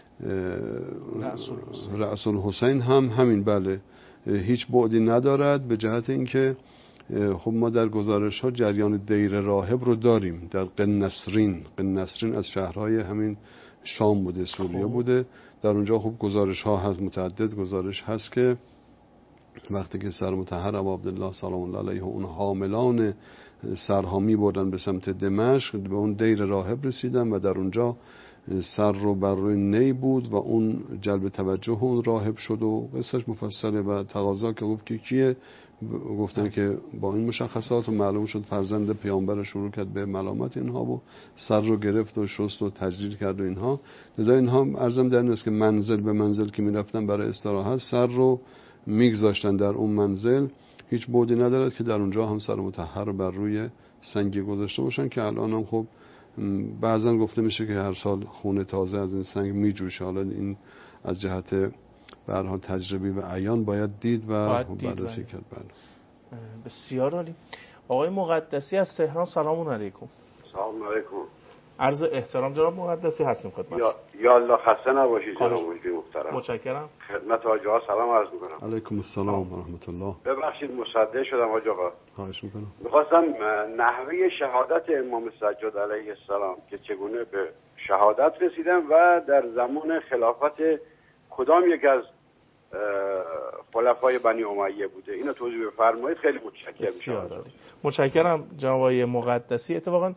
رأس الحسین هم همین، بله هیچ بعدی ندارد به جهت اینکه خب ما در گزارش ها جریان دیر راهب رو داریم در قنسرین از شهرهای همین شام بوده، سوریه بوده، در اونجا خب گزارش ها هست، متعدد گزارش هست که وقتی که سر مطهر ابا عبدالله سلام الله علیه اون حاملان سرها می بردن به سمت دمشق، به اون دیر راهب رسیدن و در اونجا سر رو بر روی نی بود و اون جلب توجه اون راهب شد و قصهش مفصله و تقاضا که گفت که کیه، گفتن که با این مشخصات و معلوم شد فرزند پیامبر، شروع کرد به ملامت اینها و سر رو گرفت و شست و تجلیل کرد و اینها. لذا اینها عرضم در این است که منزل به منزل که می رفتن برای استراحت سر رو میگذاشتن در اون منزل، هیچ بعدی ندارد که در اونجا هم سر مطهر بر روی سنگی گذاشته باشن که الان هم خب بعضا گفته میشه که هر سال خون تازه از این سنگ میجوشه. حالا این از جهت به هر حال تجربی و عیان باید دید و بررسی کرد. بسیار عالی. آقای مقدسی از تهران سلام علیکم. سلام علیکم. عرض احترام جناب مقدسی، هستیم خدمت. یا الله خسته نباشید جناب مجری محترم. متشکرم. خدمت حاج آقا سلام عرض میکنم. علیکم السلام و رحمت الله. ببخشید مصدق شدم حاج آقا. خواهش میکنم. میخواستم نحوه شهادت امام سجاد علیه السلام که چگونه به شهادت رسیدن و در زمان خلافت کدام یک از خلفای بنی امیه بوده، اینو توضیح بفرمایید، خیلی متشکرم. متشکرم جناب آقای مقدسی. اتفاقا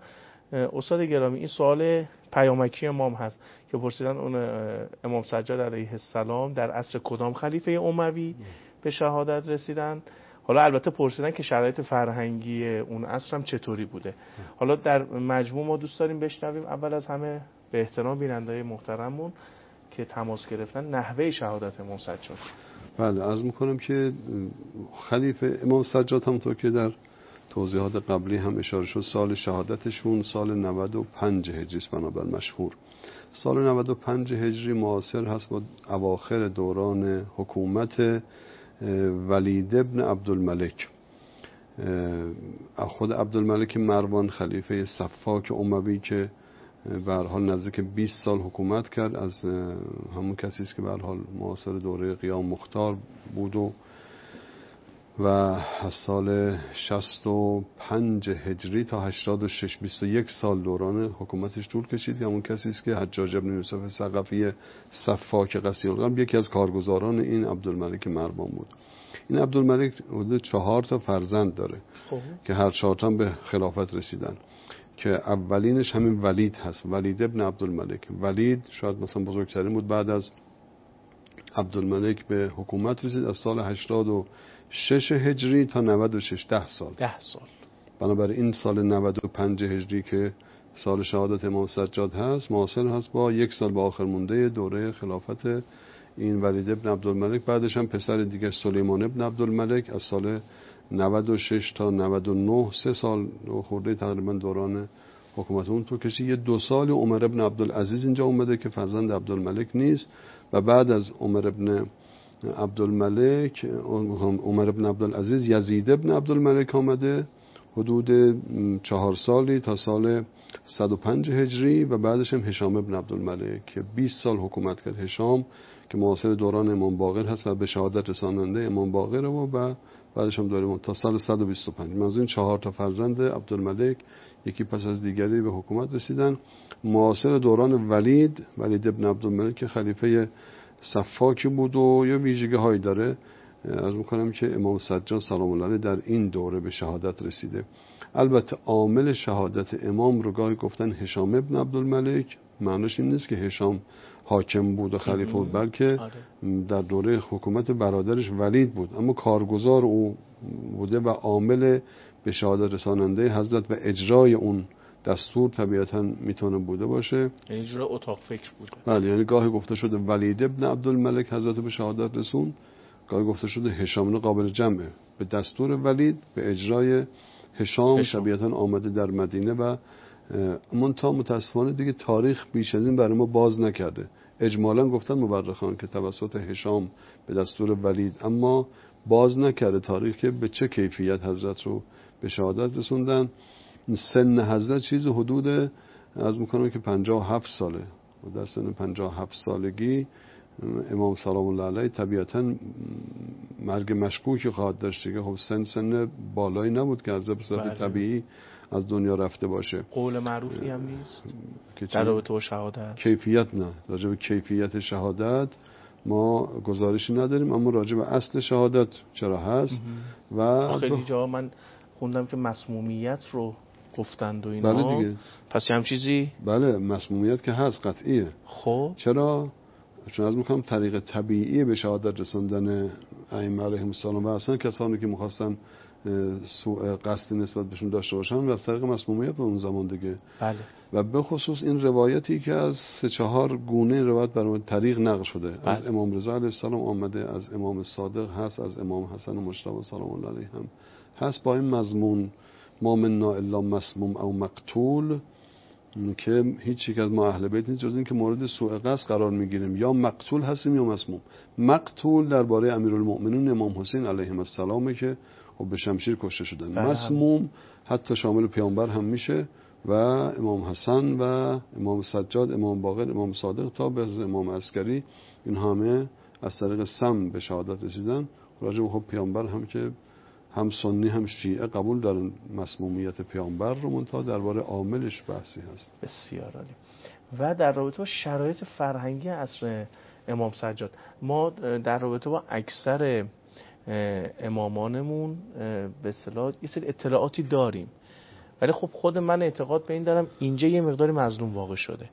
استاد گرامی، این سوال پیامکی امام هست که پرسیدن اون امام سجاد علیه السلام در عصر کدام خلیفه اموی به شهادت رسیدن. حالا البته پرسیدن که شرایط فرهنگی اون عصر هم چطوری بوده. حالا در مجموع ما دوست داریم بشنویم اول از همه به احترام بیننده‌های محترممون که تماس گرفتن نحوه شهادت امام سجاد. بله، عرض میکنم که خلیفه امام سجاد همونطور که در توضیحات قبلی هم اشاره شد سال شهادتشون سال 95 هجری است بنابر مشهور. سال 95 هجری معاصر هست با اواخر دوران حکومت ولید ابن عبدالملک. خود عبدالملک مروان خلیفه صفاک اموی که به هر حال نزدیک 20 سال حکومت کرد، از همون کسی است که به هر حال معاصر دوره قیام مختار بود و از سال 65 هجری تا 86 21 سال دوران حکومتش طول کشید. همون کسی است که حجاج ابن یوسف ثقفی صفاک قصی القلب یکی از کارگزاران این عبدالملک مروان بود. این عبدالملک حدود 4 تا فرزند داره که هر 4 تا به خلافت رسیدن که اولینش همین ولید هست، ولید ابن عبدالملک. ولید شاید مثلا بزرگترین بود، بعد از عبدالملک به حکومت رسید از سال 86 هجری تا 96 10 سال. بنابراین سال 95 هجری که سال شهادت امام سجاد هست معاصر هست با 1 سال به آخر مونده دوره خلافت این ولید ابن عبدالملک. بعدش هم پسر دیگه سلیمان ابن عبدالملک از سال 96 تا 99 3 سال خورده تقریبا دوران حکومت اون تو کشید. 2 سال عمر ابن عبدالعزیز اینجا اومده که فرزند عبدالملک نیست و بعد از عمر ابن عبدالملک عمر ابن عبدالعزیز یزید ابن عبدالملک آمده حدود 4 سالی تا سال 105 هجری و بعدش هم هشام ابن عبدالملک که 20 سال حکومت کرد. هشام که معاصر دوران امام باقر هست و به شهادت رساننده امام باقر و بعدش هم داریم تا سال 125. منظور این 4 تا فرزند عبدالملک یکی پس از دیگری به حکومت رسیدن. معاصر دوران ولید ابن عبدالملک که خلیفه صفاکی بود و یه ویژگی هایی داره. عرض میکنم که امام سجاد سلام الله علیه در این دوره به شهادت رسیده. البته عامل شهادت امام رو گاهی گفتن هشام ابن عبدالملک، معنیش این نیست که هشام حاکم بود و خلیفه بود، بلکه در دوره حکومت برادرش ولید بود اما کارگزار او بوده و عامل به شهادت رساننده حضرت و اجرای اون دستور طبیعتا میتونه بوده باشه. یعنی جور اتاق فکر بوده. بله، یعنی گاهی گفته شده ولید ابن عبدالملک حضرت به شهادت رسون، گاهی گفته شده هشام قابل جمعه به دستور ولید به اجرای هشام. طبیعتا آمده در مدینه و منتها متاسفانه دیگه تاریخ بیش از این برای ما باز نکرده. اجمالا گفتن مورخان که توسط هشام به دستور ولید، اما باز نکرده تاریخ که به چه کیفیت حضرت رو به شهادت رسوندن. سن حضرت چیز حدود از میکنم که 57 ساله و در سن 57 سالگی امام سلام الله علیه طبیعتا مرگ مشکوکی خواهد داشت دیگه. خب سن بالایی نبود که حضرت به صورت طبیعی از دنیا رفته باشه. قول معروفی هم نیست در رابطه با شهادت. کیفیت نه، راجع به کیفیت شهادت ما گزارشی نداریم، اما راجع به اصل شهادت چرا هست. و خیلی جا من خوندم که مسمومیت رو گفتند و اینا. بله دیگه. پس هم چیزی؟ بله، مسمومیت که هست قطعیه. خب چرا؟ چون از میکنم طریق طبیعی به شهادت رساندن ائمه علیهم السلام و اصلا کسانی که میخواستن قصد نسبت بهشون داشته باشن و از طریق مسمومیت به اون زمان دیگه. بله. و به خصوص این روایتی که از 3-4 گونه روایت برای طریق نقل شده. بله. از امام رضا علیه السلام آمده، از امام صادق هست، از امام حسن مجتبی سلام الله علیه هم هست با این مضمون ما منا الا مسموم او مقتول، که هیچ یک از ما اهل بیت نیست جز این که مورد سوء قصد قرار میگیریم، یا مقتول هستیم یا مسموم. مقتول درباره امیرالمؤمنین امام حسین علیهم السلام که به شمشیر کشته شدن. مسموم حتی شامل پیامبر هم میشه و امام حسن و امام سجاد، امام باقر، امام صادق تا به امام عسکری، این همه از طریق سم به شهادت رسیدن. راجع به خب پیامبر هم که هم سنی هم شیعه قبول دارن مسمومیت پیامبر رو، منتها درباره عاملش بحثی هست. بسیار عالی. و در رابطه با شرایط فرهنگی عصر امام سجاد، ما در رابطه با اکثر امامانمون به اصطلاح یه سری اطلاعاتی داریم، ولی خب خود من اعتقاد به این دارم اینجا یه مقداری مظلوم واقع شده.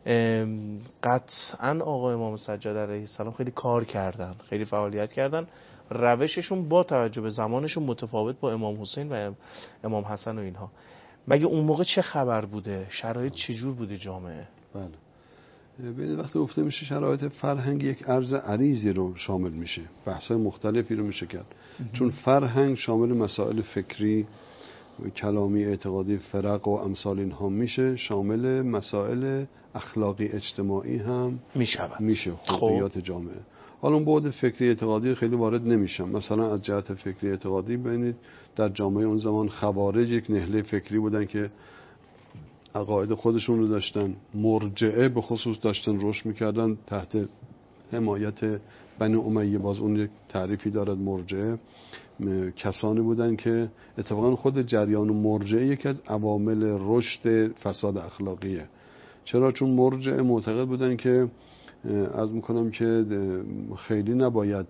قطعا آقا امام سجاد علیه السلام خیلی کار کردن، خیلی فعالیت کردن، روششون با توجه به زمانشون متفاوت با امام حسین و امام حسن و اینها. مگه اون موقع چه خبر بوده؟ شرایط چجور بوده جامعه؟ بله، به وقتی گفته میشه شرایط فرهنگ یک عرض عریضی رو شامل میشه، بحث‌های مختلفی رو میشه کرد. چون فرهنگ شامل مسائل فکری، کلامی، اعتقادی، فرق و امثال اینها میشه، شامل مسائل اخلاقی اجتماعی هم میشه، خلقیات جامعه. حالا بعد فکری اعتقادی خیلی وارد نمیشم. مثلا از جهت فکری اعتقادی ببینید در جامعه اون زمان خوارج یک نهله فکری بودن که عقاید خودشون رو داشتن، مرجعه به خصوص داشتن رشد میکردن تحت حمایت بنی امیه. باز اون یک تعریفی دارد مرجعه، کسانی بودن که اتفاقا خود جریان مرجعه یکی از عوامل رشد فساد اخلاقیه. چرا؟ چون مرجعه معتقد بودن که عرض میکنم که خیلی نباید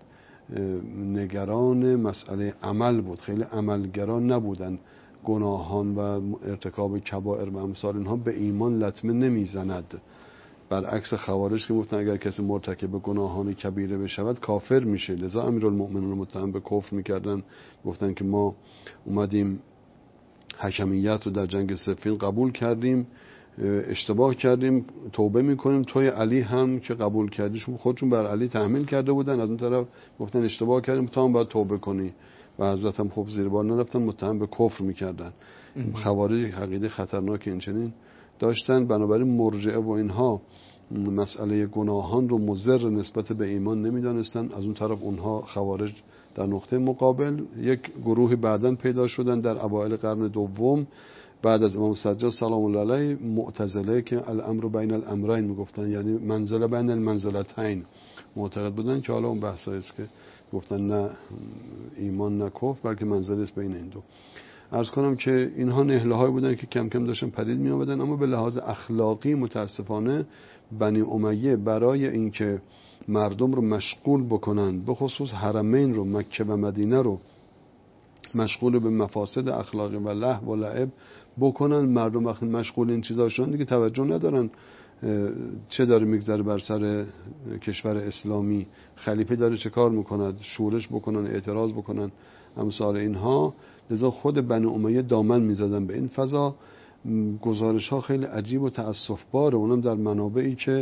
نگران مسئله عمل بود، خیلی عملگران نبودن، گناهان و ارتکاب کبائر و امثال اینها به ایمان لطمه نمیزند. برعکس خوارج که گفتن اگر کسی مرتکب گناهان کبیره بشود کافر میشه، لذا امیرالمؤمنین رو متهم به کفر میکردن. گفتن که ما اومدیم حکمیت رو در جنگ صفین قبول کردیم، اشتباه کردیم، توبه میکنیم. توی علی هم که قبول کردیشون خودشون بر علی تحمیل کرده بودن، از اون طرف گفتن اشتباه کردیم، تو هم باید توبه کنی. و حضرت هم خوب زیر بار نرفتن، متهم به کفر میکردن. خوارج عقیده خطرناک این چنین داشتن. بنابراین مرجعه و اینها مسئله گناهان رو مضر نسبت به ایمان نمیدانستن. از اون طرف اونها خوارج در نقطه مقابل یک گروهی بعداً پیدا شدن در اوایل قرن دوم بعد از امام سجاد سلام الله علیه، معتزله که الامر بین الامرین میگفتن، یعنی منزله بین المنزلتین معتقد بودن که حالا اون بحثایی است که گفتن نه ایمان نه کفر بلکه منزله است بین این دو. عرض کنم که اینها نهله های بودن که کم کم داشتن پدید می آمدن، اما به لحاظ اخلاقی متاسفانه بنی امیه برای اینکه مردم رو مشغول بکنن، به خصوص حرمین رو، مکه و مدینه رو مشغول به مفاسد اخلاقی و لهو و لعب بکنن، مردم وقتی مشغول این چیزا شدن دیگه توجه ندارن چه داره میگذره بر سر کشور اسلامی، خلیفه داره چه کار میکند، شورش بکنن، اعتراض بکنن، امثال اینها. لذا خود بنی امیه دامن میزدن به این فضا. گزارش ها خیلی عجیب و تأسف باره، اونم در منابعی که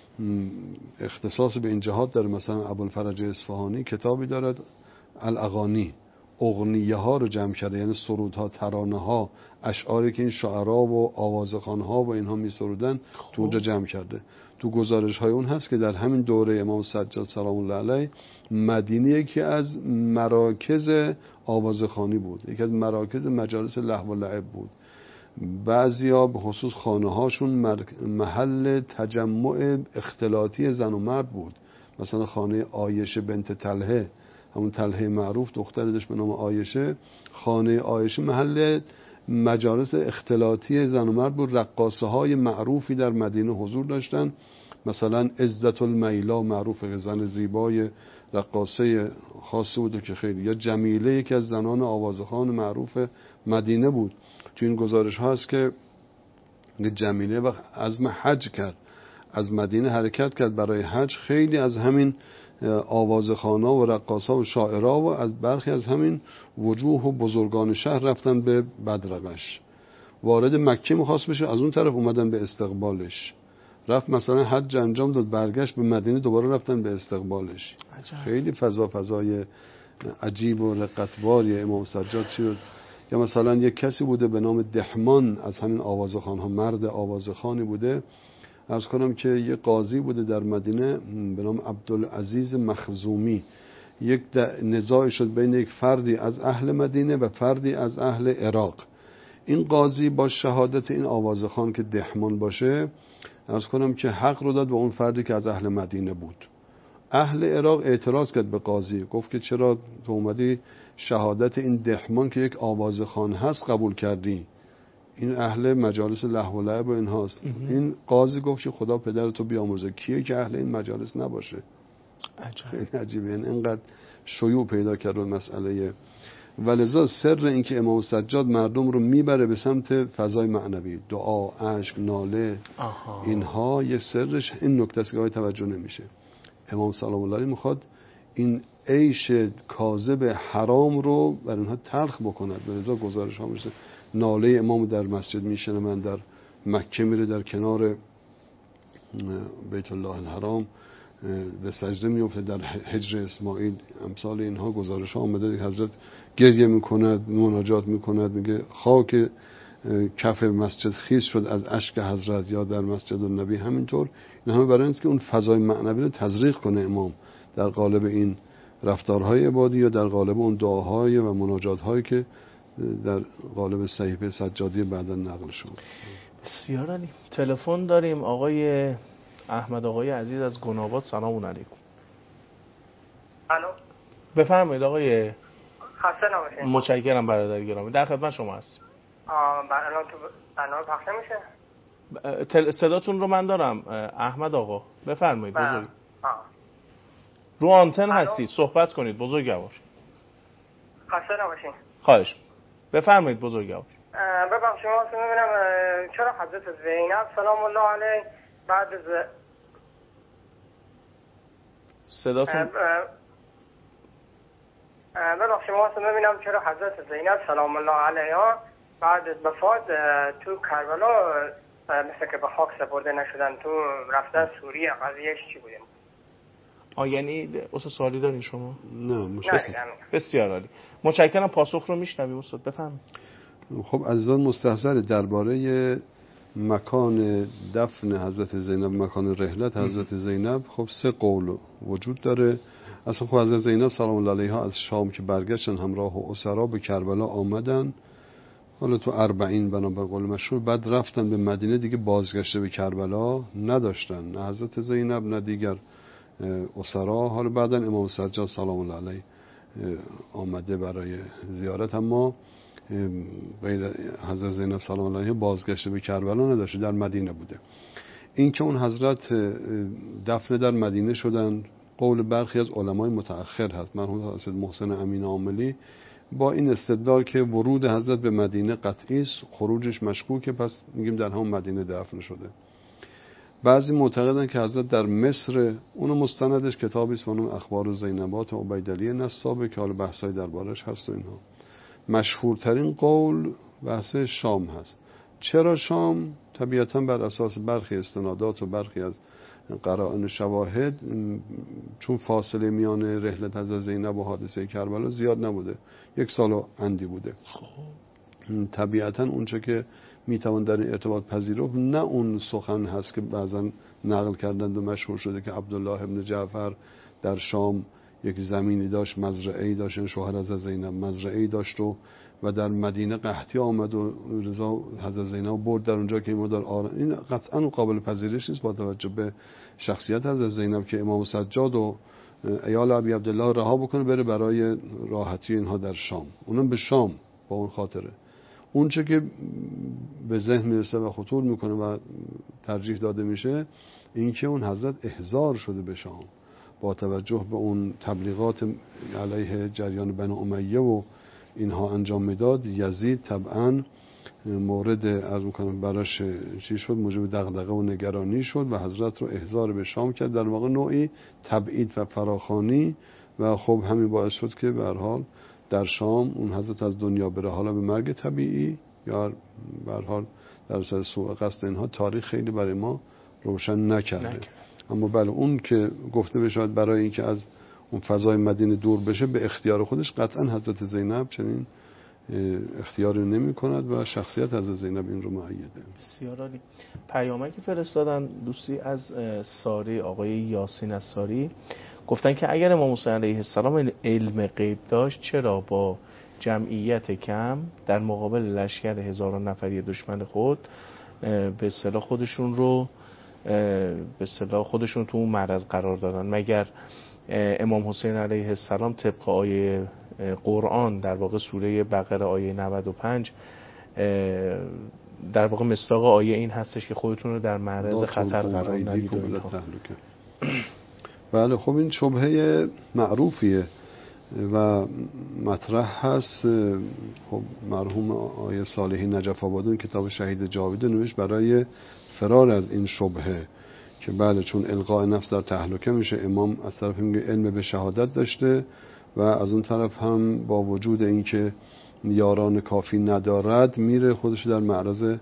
اختصاص به این جهات داره. مثلا ابوالفرج اصفهانی کتابی دارد الاغانی، اغنیه ها رو جمع کرده، یعنی سرودها، ترانه ها، اشعاری که این شعرا و آوازخوان‌ها و اینها می سرودن تو اونجا جمع کرده. تو گزارش های اون هست که در همین دوره امام سجاد سلام الله علیه مدینه یکی از مراکز آوازخوانی بود، یکی از مراکز مجالس لهو و لعب بود. بعضیا به خصوص خانه هاشون محل تجمع اختلاطی زن و مرد بود. مثلا خانه عایشه بنت طلحه، همون طلحه معروف دختری داشت به نام عایشه، خانه عایشه محل مجالس اختلاطی زن و مرد بود. رقاصه های معروفی در مدینه حضور داشتن، مثلا عزت المیلا معروف، زن زیبای رقاصه خاصی بود که خیلی، یا جمیله یکی از زنان آوازخوان معروف مدینه بود. تو این گزارش هاست که جمیله وقت عزم حج کرد، از مدینه حرکت کرد برای حج، خیلی از همین آوازخوان‌ها و رقاصا و شاعرها و از برخی از همین وجوه و بزرگان شهر رفتن به بدرقش. وارد مکه می‌خواست بشه، از اون طرف اومدن به استقبالش. رفت مثلا حج انجام داد، برگشت به مدینه، دوباره رفتن به استقبالش. خیلی فضای عجیب و رقتباری امام سجاد شد. یا مثلا یک کسی بوده به نام دحمان، از همین آوازخوان‌ها، مرد آوازخوانی بوده. عرض کنم که یک قاضی بوده در مدینه به نام عبدالعزیز مخزومی. یک نزاع شد بین یک فردی از اهل مدینه و فردی از اهل عراق. این قاضی با شهادت این آوازخوان که دحمان باشه، عرض کنم که حق رو داد به اون فردی که از اهل مدینه بود. اهل عراق اعتراض کرد به قاضی، گفت که چرا تو اومدی شهادت این دحمان که یک آوازخوان هست قبول کردی؟ این اهل مجالس لهو و لعب و این هاست. این قاضی گفت که خدا پدرتو بیامرزه، کیه که اهل این مجالس نباشه؟ خیلی عجیبه. این اینقدر شیوع پیدا کرد و مسئله ولذا سر این که امام سجاد مردم رو میبره به سمت فضای معنوی، دعا، اشک، ناله، اینها یه سرش این نکته است که توجه نمیشه. امام سلام الله علیه میخواد این عیش کاذب حرام رو بر اینها تلخ بکند. ولذا گزارش ها میشه ناله امام در مسجد میشنه، من در مکه میره در کنار بیت الله الحرام به سجده میفته، در حجر اسماعیل، امثال اینها گزارش ها آمده. حضرت گریه میکند، مناجات میکند، میگه خاک کف مسجد خیس شد از اشک حضرت، یا در مسجد النبی همینطور. این همه برای اینکه که اون فضای معنوی رو تزریق کنه امام در قالب این رفتارهای عبادی یا در قالب اون دعاهای و مناجاتهایی که در قالب صحیفه سجادی بعدا نقل شد. بسیار عالی. تلفن داریم آقای احمد آقای عزیز از گناباد. سلام علیکم. الو، بفرمایید آقای. خسته نباشید. متشکرم برادر گرامی، در خدمت شما هستم. الان تو برنامه پخش نمیشه؟ صداتون رو من دارم احمد آقا، بفرمایید. بزرگ رو آنتن هستید، صحبت کنید بزرگوار. خسته نباشید. خواهش بفرمایید بزرگوار. ببخشید ما می‌بینم چرا حضرت زینب سلام الله علیه بعد از صداتون ببخشید ما می‌بینم چرا حضرت زینب سلام الله علیها بعد از وفات تو کربلا مثل که به خاک سپرده نشدن، تو رفتن سوریه. قضیهش چی بوده؟ یعنی اصلا سوالی دارین شما؟ نه مشکل. بسیار عالی، متشکرم. پاسخ رو میشنویم استاد، بفرمایید. خب عزیزان مستحضر درباره مکان دفن حضرت زینب، مکان رحلت حضرت زینب، خب 3 قول وجود داره. اصلا خب حضرت زینب سلام الله علیها از شام که برگشتن همراه و اسرا به کربلا آمدن، حالا تو 40 بنابر قول مشهور، بعد رفتن به مدینه، دیگه بازگشته به کربلا نداشتن، نه حضرت زینب نه دیگر اسرا. حالا بعدا امام سجاد سلام الله علیه آمده برای زیارت، اما غیر حضرت زینب سلام الله علیها بازگشته به کربلا نداشته، در مدینه بوده. این که اون حضرت دفن در مدینه شدن قول برخی از علمای متأخر هست، مرحوم حضرت محسن امین عاملی با این استدلال که ورود حضرت به مدینه قطعی است، خروجش مشکوکه، پس میگیم در همون مدینه دفن شده. بعضی معتقدن که حضرت در مصر، اونو مستندش کتابی است به نام اخبار زینبات عبیدعلی نسابه که حالا بحثای دربارش هست و اینها. مشهورترین قول بحث شام هست. چرا شام؟ طبیعتا بر اساس برخی استنادات و برخی از قرائن شواهد، چون فاصله میان رحلت حضرت زینب و حادثه کربلا زیاد نبوده، 1 سال و اندی بوده. طبیعتا اونچه که میتوان در این ارتباط پذیرفت نه اون سخن هست که بعضا نقل کردند و مشهور شده که عبدالله ابن جعفر در شام یک زمینی داشت، مزرعه‌ای داشت، شوهر حضرت زینب مزرعه‌ای داشت و در مدینه قحطی آمد و رضا حضرت زینب برد در اونجا که این مدار این قطعا قابل پذیرش نیست با توجه به شخصیت حضرت زینب که امام سجاد و عیال ابی عبدالله رها بکنه بره برای راحتی اینها در شام، اونم به شام. با اون خاطره اون چه که به ذهن میرسه و خطور میکنه و ترجیح داده میشه این که اون حضرت احضار شده به شام با توجه به اون تبلیغات علیه جریان بنی امیه و اینها انجام میداد. یزید طبعا مورد از میکنم براش چی شد، موجب دغدغه و نگرانی شد و حضرت رو احضار به شام کرد، در واقع نوعی تبعید و فراخوانی. و خب همین باعث شد که به هر حال در شام اون حضرت از دنیا بره، حالا به مرگ طبیعی یا به هر حال در سر سوء قصد اینها تاریخ خیلی برای ما روشن نکرده. اما بله اون که گفته بشه برای اینکه از اون فضای مدینه دور بشه به اختیار خودش، قطعا حضرت زینب چنین اختیاری نمی کند و شخصیت حضرت زینب این رو مؤیده. بسیار عالی. پیامکی فرستادن دوستی از ساری، آقای یاسین از ساری، گفتن که اگر امام حسین علیه السلام علم غیب داشت چرا با جمعیت کم در مقابل لشکر 1000 نفری دشمن خود به اصطلاح خودشون رو تو اون معرض قرار دادن؟ مگر امام حسین علیه السلام طبق آیه قرآن در واقع سوره بقره آیه 95 در واقع مصداق آیه این هستش که خودتون رو در معرض خطر قرار ندید. بله خب این شبهه معروفیه. و مطرح هست. خب مرحوم آیه صالحی نجف آبادی کتاب شهید جاوید نوشت برای فرار از این شبهه که بله چون القاء نفس در تهلکه میشه، امام از طرف میگه علم به شهادت داشته و از اون طرف هم با وجود اینکه یاران کافی ندارد میره خودش در معرض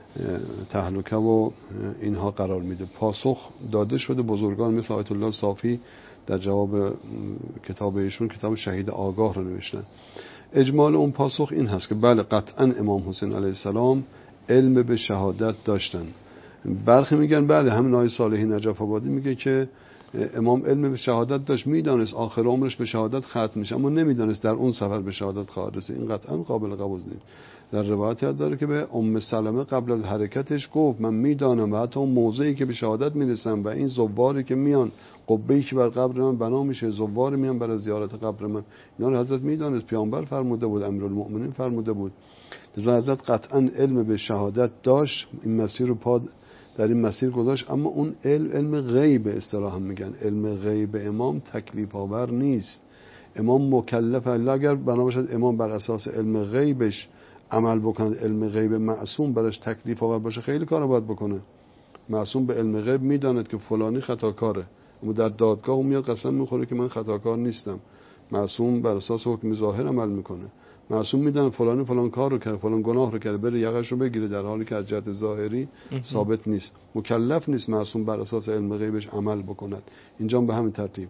تهلکه و اینها قرار میده. پاسخ داده شده، بزرگان مثل آیت الله صافی در جواب کتاب ایشون کتاب شهید آگاه رو نوشتن. اجمال اون پاسخ این هست که بله قطعا امام حسین علیه السلام علم به شهادت داشتن. برخی میگن بله همین آیه صالحی نجف آبادی میگه که امام علم به شهادت داشت، میدانست آخر عمرش به شهادت ختم میشه، اما نمیدانست در اون سفر به شهادت خواهد رسید. این قطعا قابل قبول نیست. در روایت یاد داره که به ام سلمه قبل از حرکتش گفت من میدانم و حتی اون موضعی که به شهادت میرسم و این زواری که میان، قبه‌ای که بر قبر من بنا میشه، زوار میان برای زیارت قبر من، اینا رو حضرت میدانست، پیامبر فرموده بود، امیرالمؤمنین فرموده بود. لذا حضرت قطعا علم به شهادت داشت، این مسیر رو پا در این مسیر گذاشت. اما اون علم غیب اصطلاحا میگن، علم غیب امام تکلیف آور نیست. امام مکلف الله، اگر بنا باشد امام بر اساس علم غیبش عمل بکنه، علم غیب معصوم براش تکلیف آور باشه، خیلی کارو باید بکنه. معصوم به علم غیب میداند که فلانی خطاکاره، اما در دادگاه اون میاد قسم میخوره که من خطاکار نیستم. معصوم بر اساس حکم ظاهر عمل میکنه. معصوم میدونه فلانی فلان کار رو کرد، فلان گناه رو کرد، بره یقش رو بگیره، در حالی که از جهت ظاهری ثابت نیست. مکلف نیست معصوم بر اساس علم غیبش عمل بکند. اینجا به همین ترتیب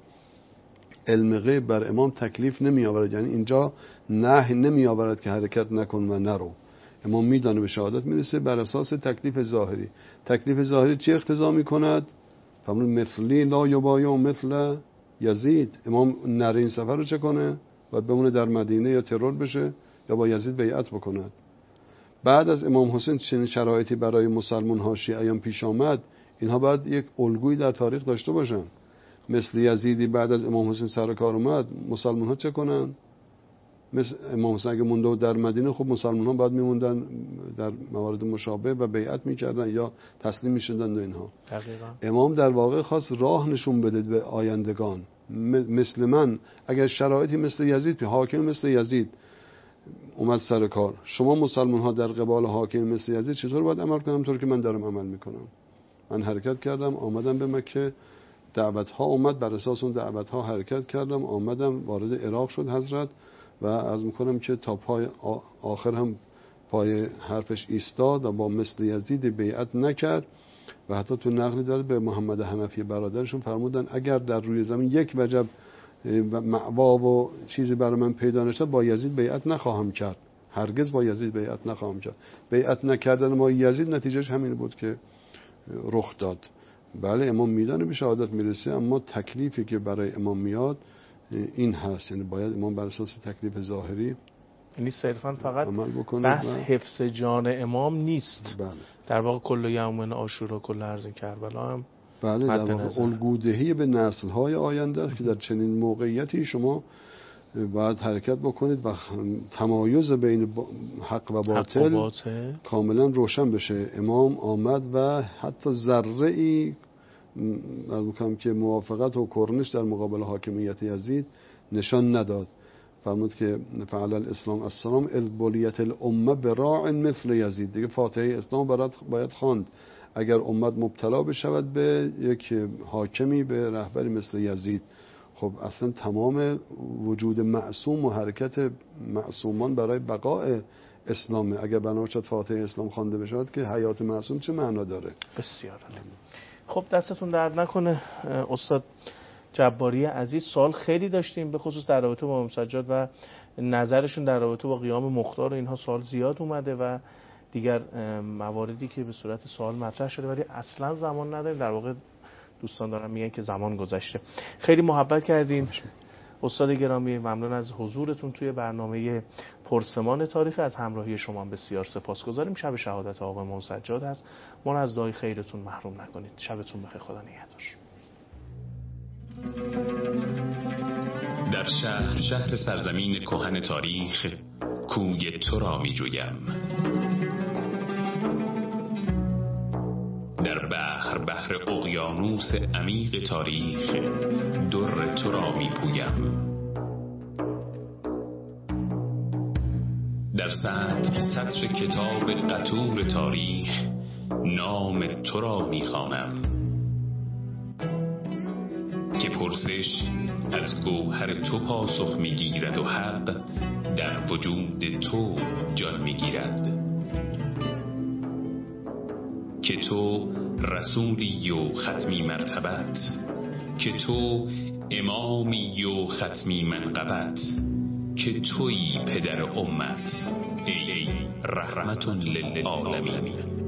علم غیب بر امام تکلیف نمی آورد، یعنی اینجا نهی نمی آورد که حرکت نکن و نرو. امام میدانه به شهادت میرسه بر اساس تکلیف ظاهری. تکلیف ظاهری چی اقتضا میکند؟ فرمود مثلی لا یبایع مثل یزید. امام نره این سفر رو چه کنه؟ باید بمونه در مدینه یا ترور بشه یا با یزید بیعت بکند. بعد از امام حسین چنین شرایطی برای مسلمان ها شیعیان پیش آمد، اینها باید یک الگویی در تاریخ داشته باشن. مثل یزیدی بعد از امام حسین سر کار اومد، مسلمان ها چه کنن؟ مثل امام حسین اگه مونده در مدینه، خب مسلمان ها باید میموندن در موارد مشابه و بیعت میکردن یا تسلیم میشدن و اینها. دقیقاً. امام در واقع خواست راه نشون بده به آیندگان. مثل من اگر شرایطی مثل یزید، حاکم مثل یزید اومد سر کار، شما مسلمان ها در قبال حاکم مثل یزید چطور باید عمل کنم؟ طور که من دارم عمل میکنم. من حرکت کردم، آمدم به مکه، دعوت ها اومد، بر اساس اون دعوت ها حرکت کردم، آمدم وارد عراق شد حضرت و عرض میکنم که تا پای آخر هم پای حرفش ایستاد و با مثل یزید بیعت نکرد. و حتی تو نقلی داره به محمد حنفی برادرشون فرمودن اگر در روی زمین یک وجب معوا و چیزی برای من پیدا نشد، با یزید بیعت نخواهم کرد، هرگز با یزید بیعت نخواهم کرد. بیعت نکردن ما یزید نتیجهش همین بود که رخ داد. بله امام میدانه به شهادت میرسه، اما تکلیفی که برای امام میاد این هست، یعنی باید امام بر اساس تکلیف ظاهری، یعنی صرفا فقط بحث حفظ جان امام نیست. بله. در واقع کل یوم عاشورا کل ارض کربلا هم بله در واقع الگودهی به نسل‌های آینده است که در چنین موقعیتی شما باید حرکت بکنید و تمایز بین حق و باطل کاملا روشن بشه. امام آمد و حتی ذره ای میگم که موافقت و کرنش در مقابل حاکمیت یزید نشان نداد. فرمود که فعل الاسلام السلام البلیت الامه براع مثل یزید. دیگه فاتحه اسلام باید خواند اگر امت مبتلا بشود به یک حاکمی، به رهبری مثل یزید. خب اصلا تمام وجود معصوم و حرکت معصومان برای بقاء اسلامه. اگر بنابرای فاتحه اسلام خوانده بشود که حیات معصوم چه معنا داره؟ بسیار عالی. خب دستتون درد نکنه استاد جباری عزیز. سوال خیلی داشتیم به خصوص در رابطه با امام سجاد و نظرشون در رابطه با قیام مختار و اینها سوال زیاد اومده و دیگر مواردی که به صورت سوال مطرح شده ولی اصلا زمان نداریم. در واقع دوستان دارن میگن که زمان گذشته. خیلی محبت کردین استاد گرامی، ممنون از حضورتون توی برنامه پرسمان تاریخ. از همراهی شما بسیار سپاسگزاریم. شب شهادت آقا امام سجاد هست، ما از دعای خیرتون محروم نکنید. شبتون بخیر، خدا نگهدار. در شهر سرزمین کهن تاریخ کوی تو را می جویم، در بحر اقیانوس عمیق تاریخ در تو را می پویم. در سطر کتاب قطور تاریخ نام تو را می‌خوانم که پرسش از گوهر تو پاسخ می‌گیرد و حق در وجود تو جان می‌گیرد، که تو رسولی و ختمی مرتبت، که تو امامی و ختمی منقبت، که تویی پدر امت ای رحمت للعالمین.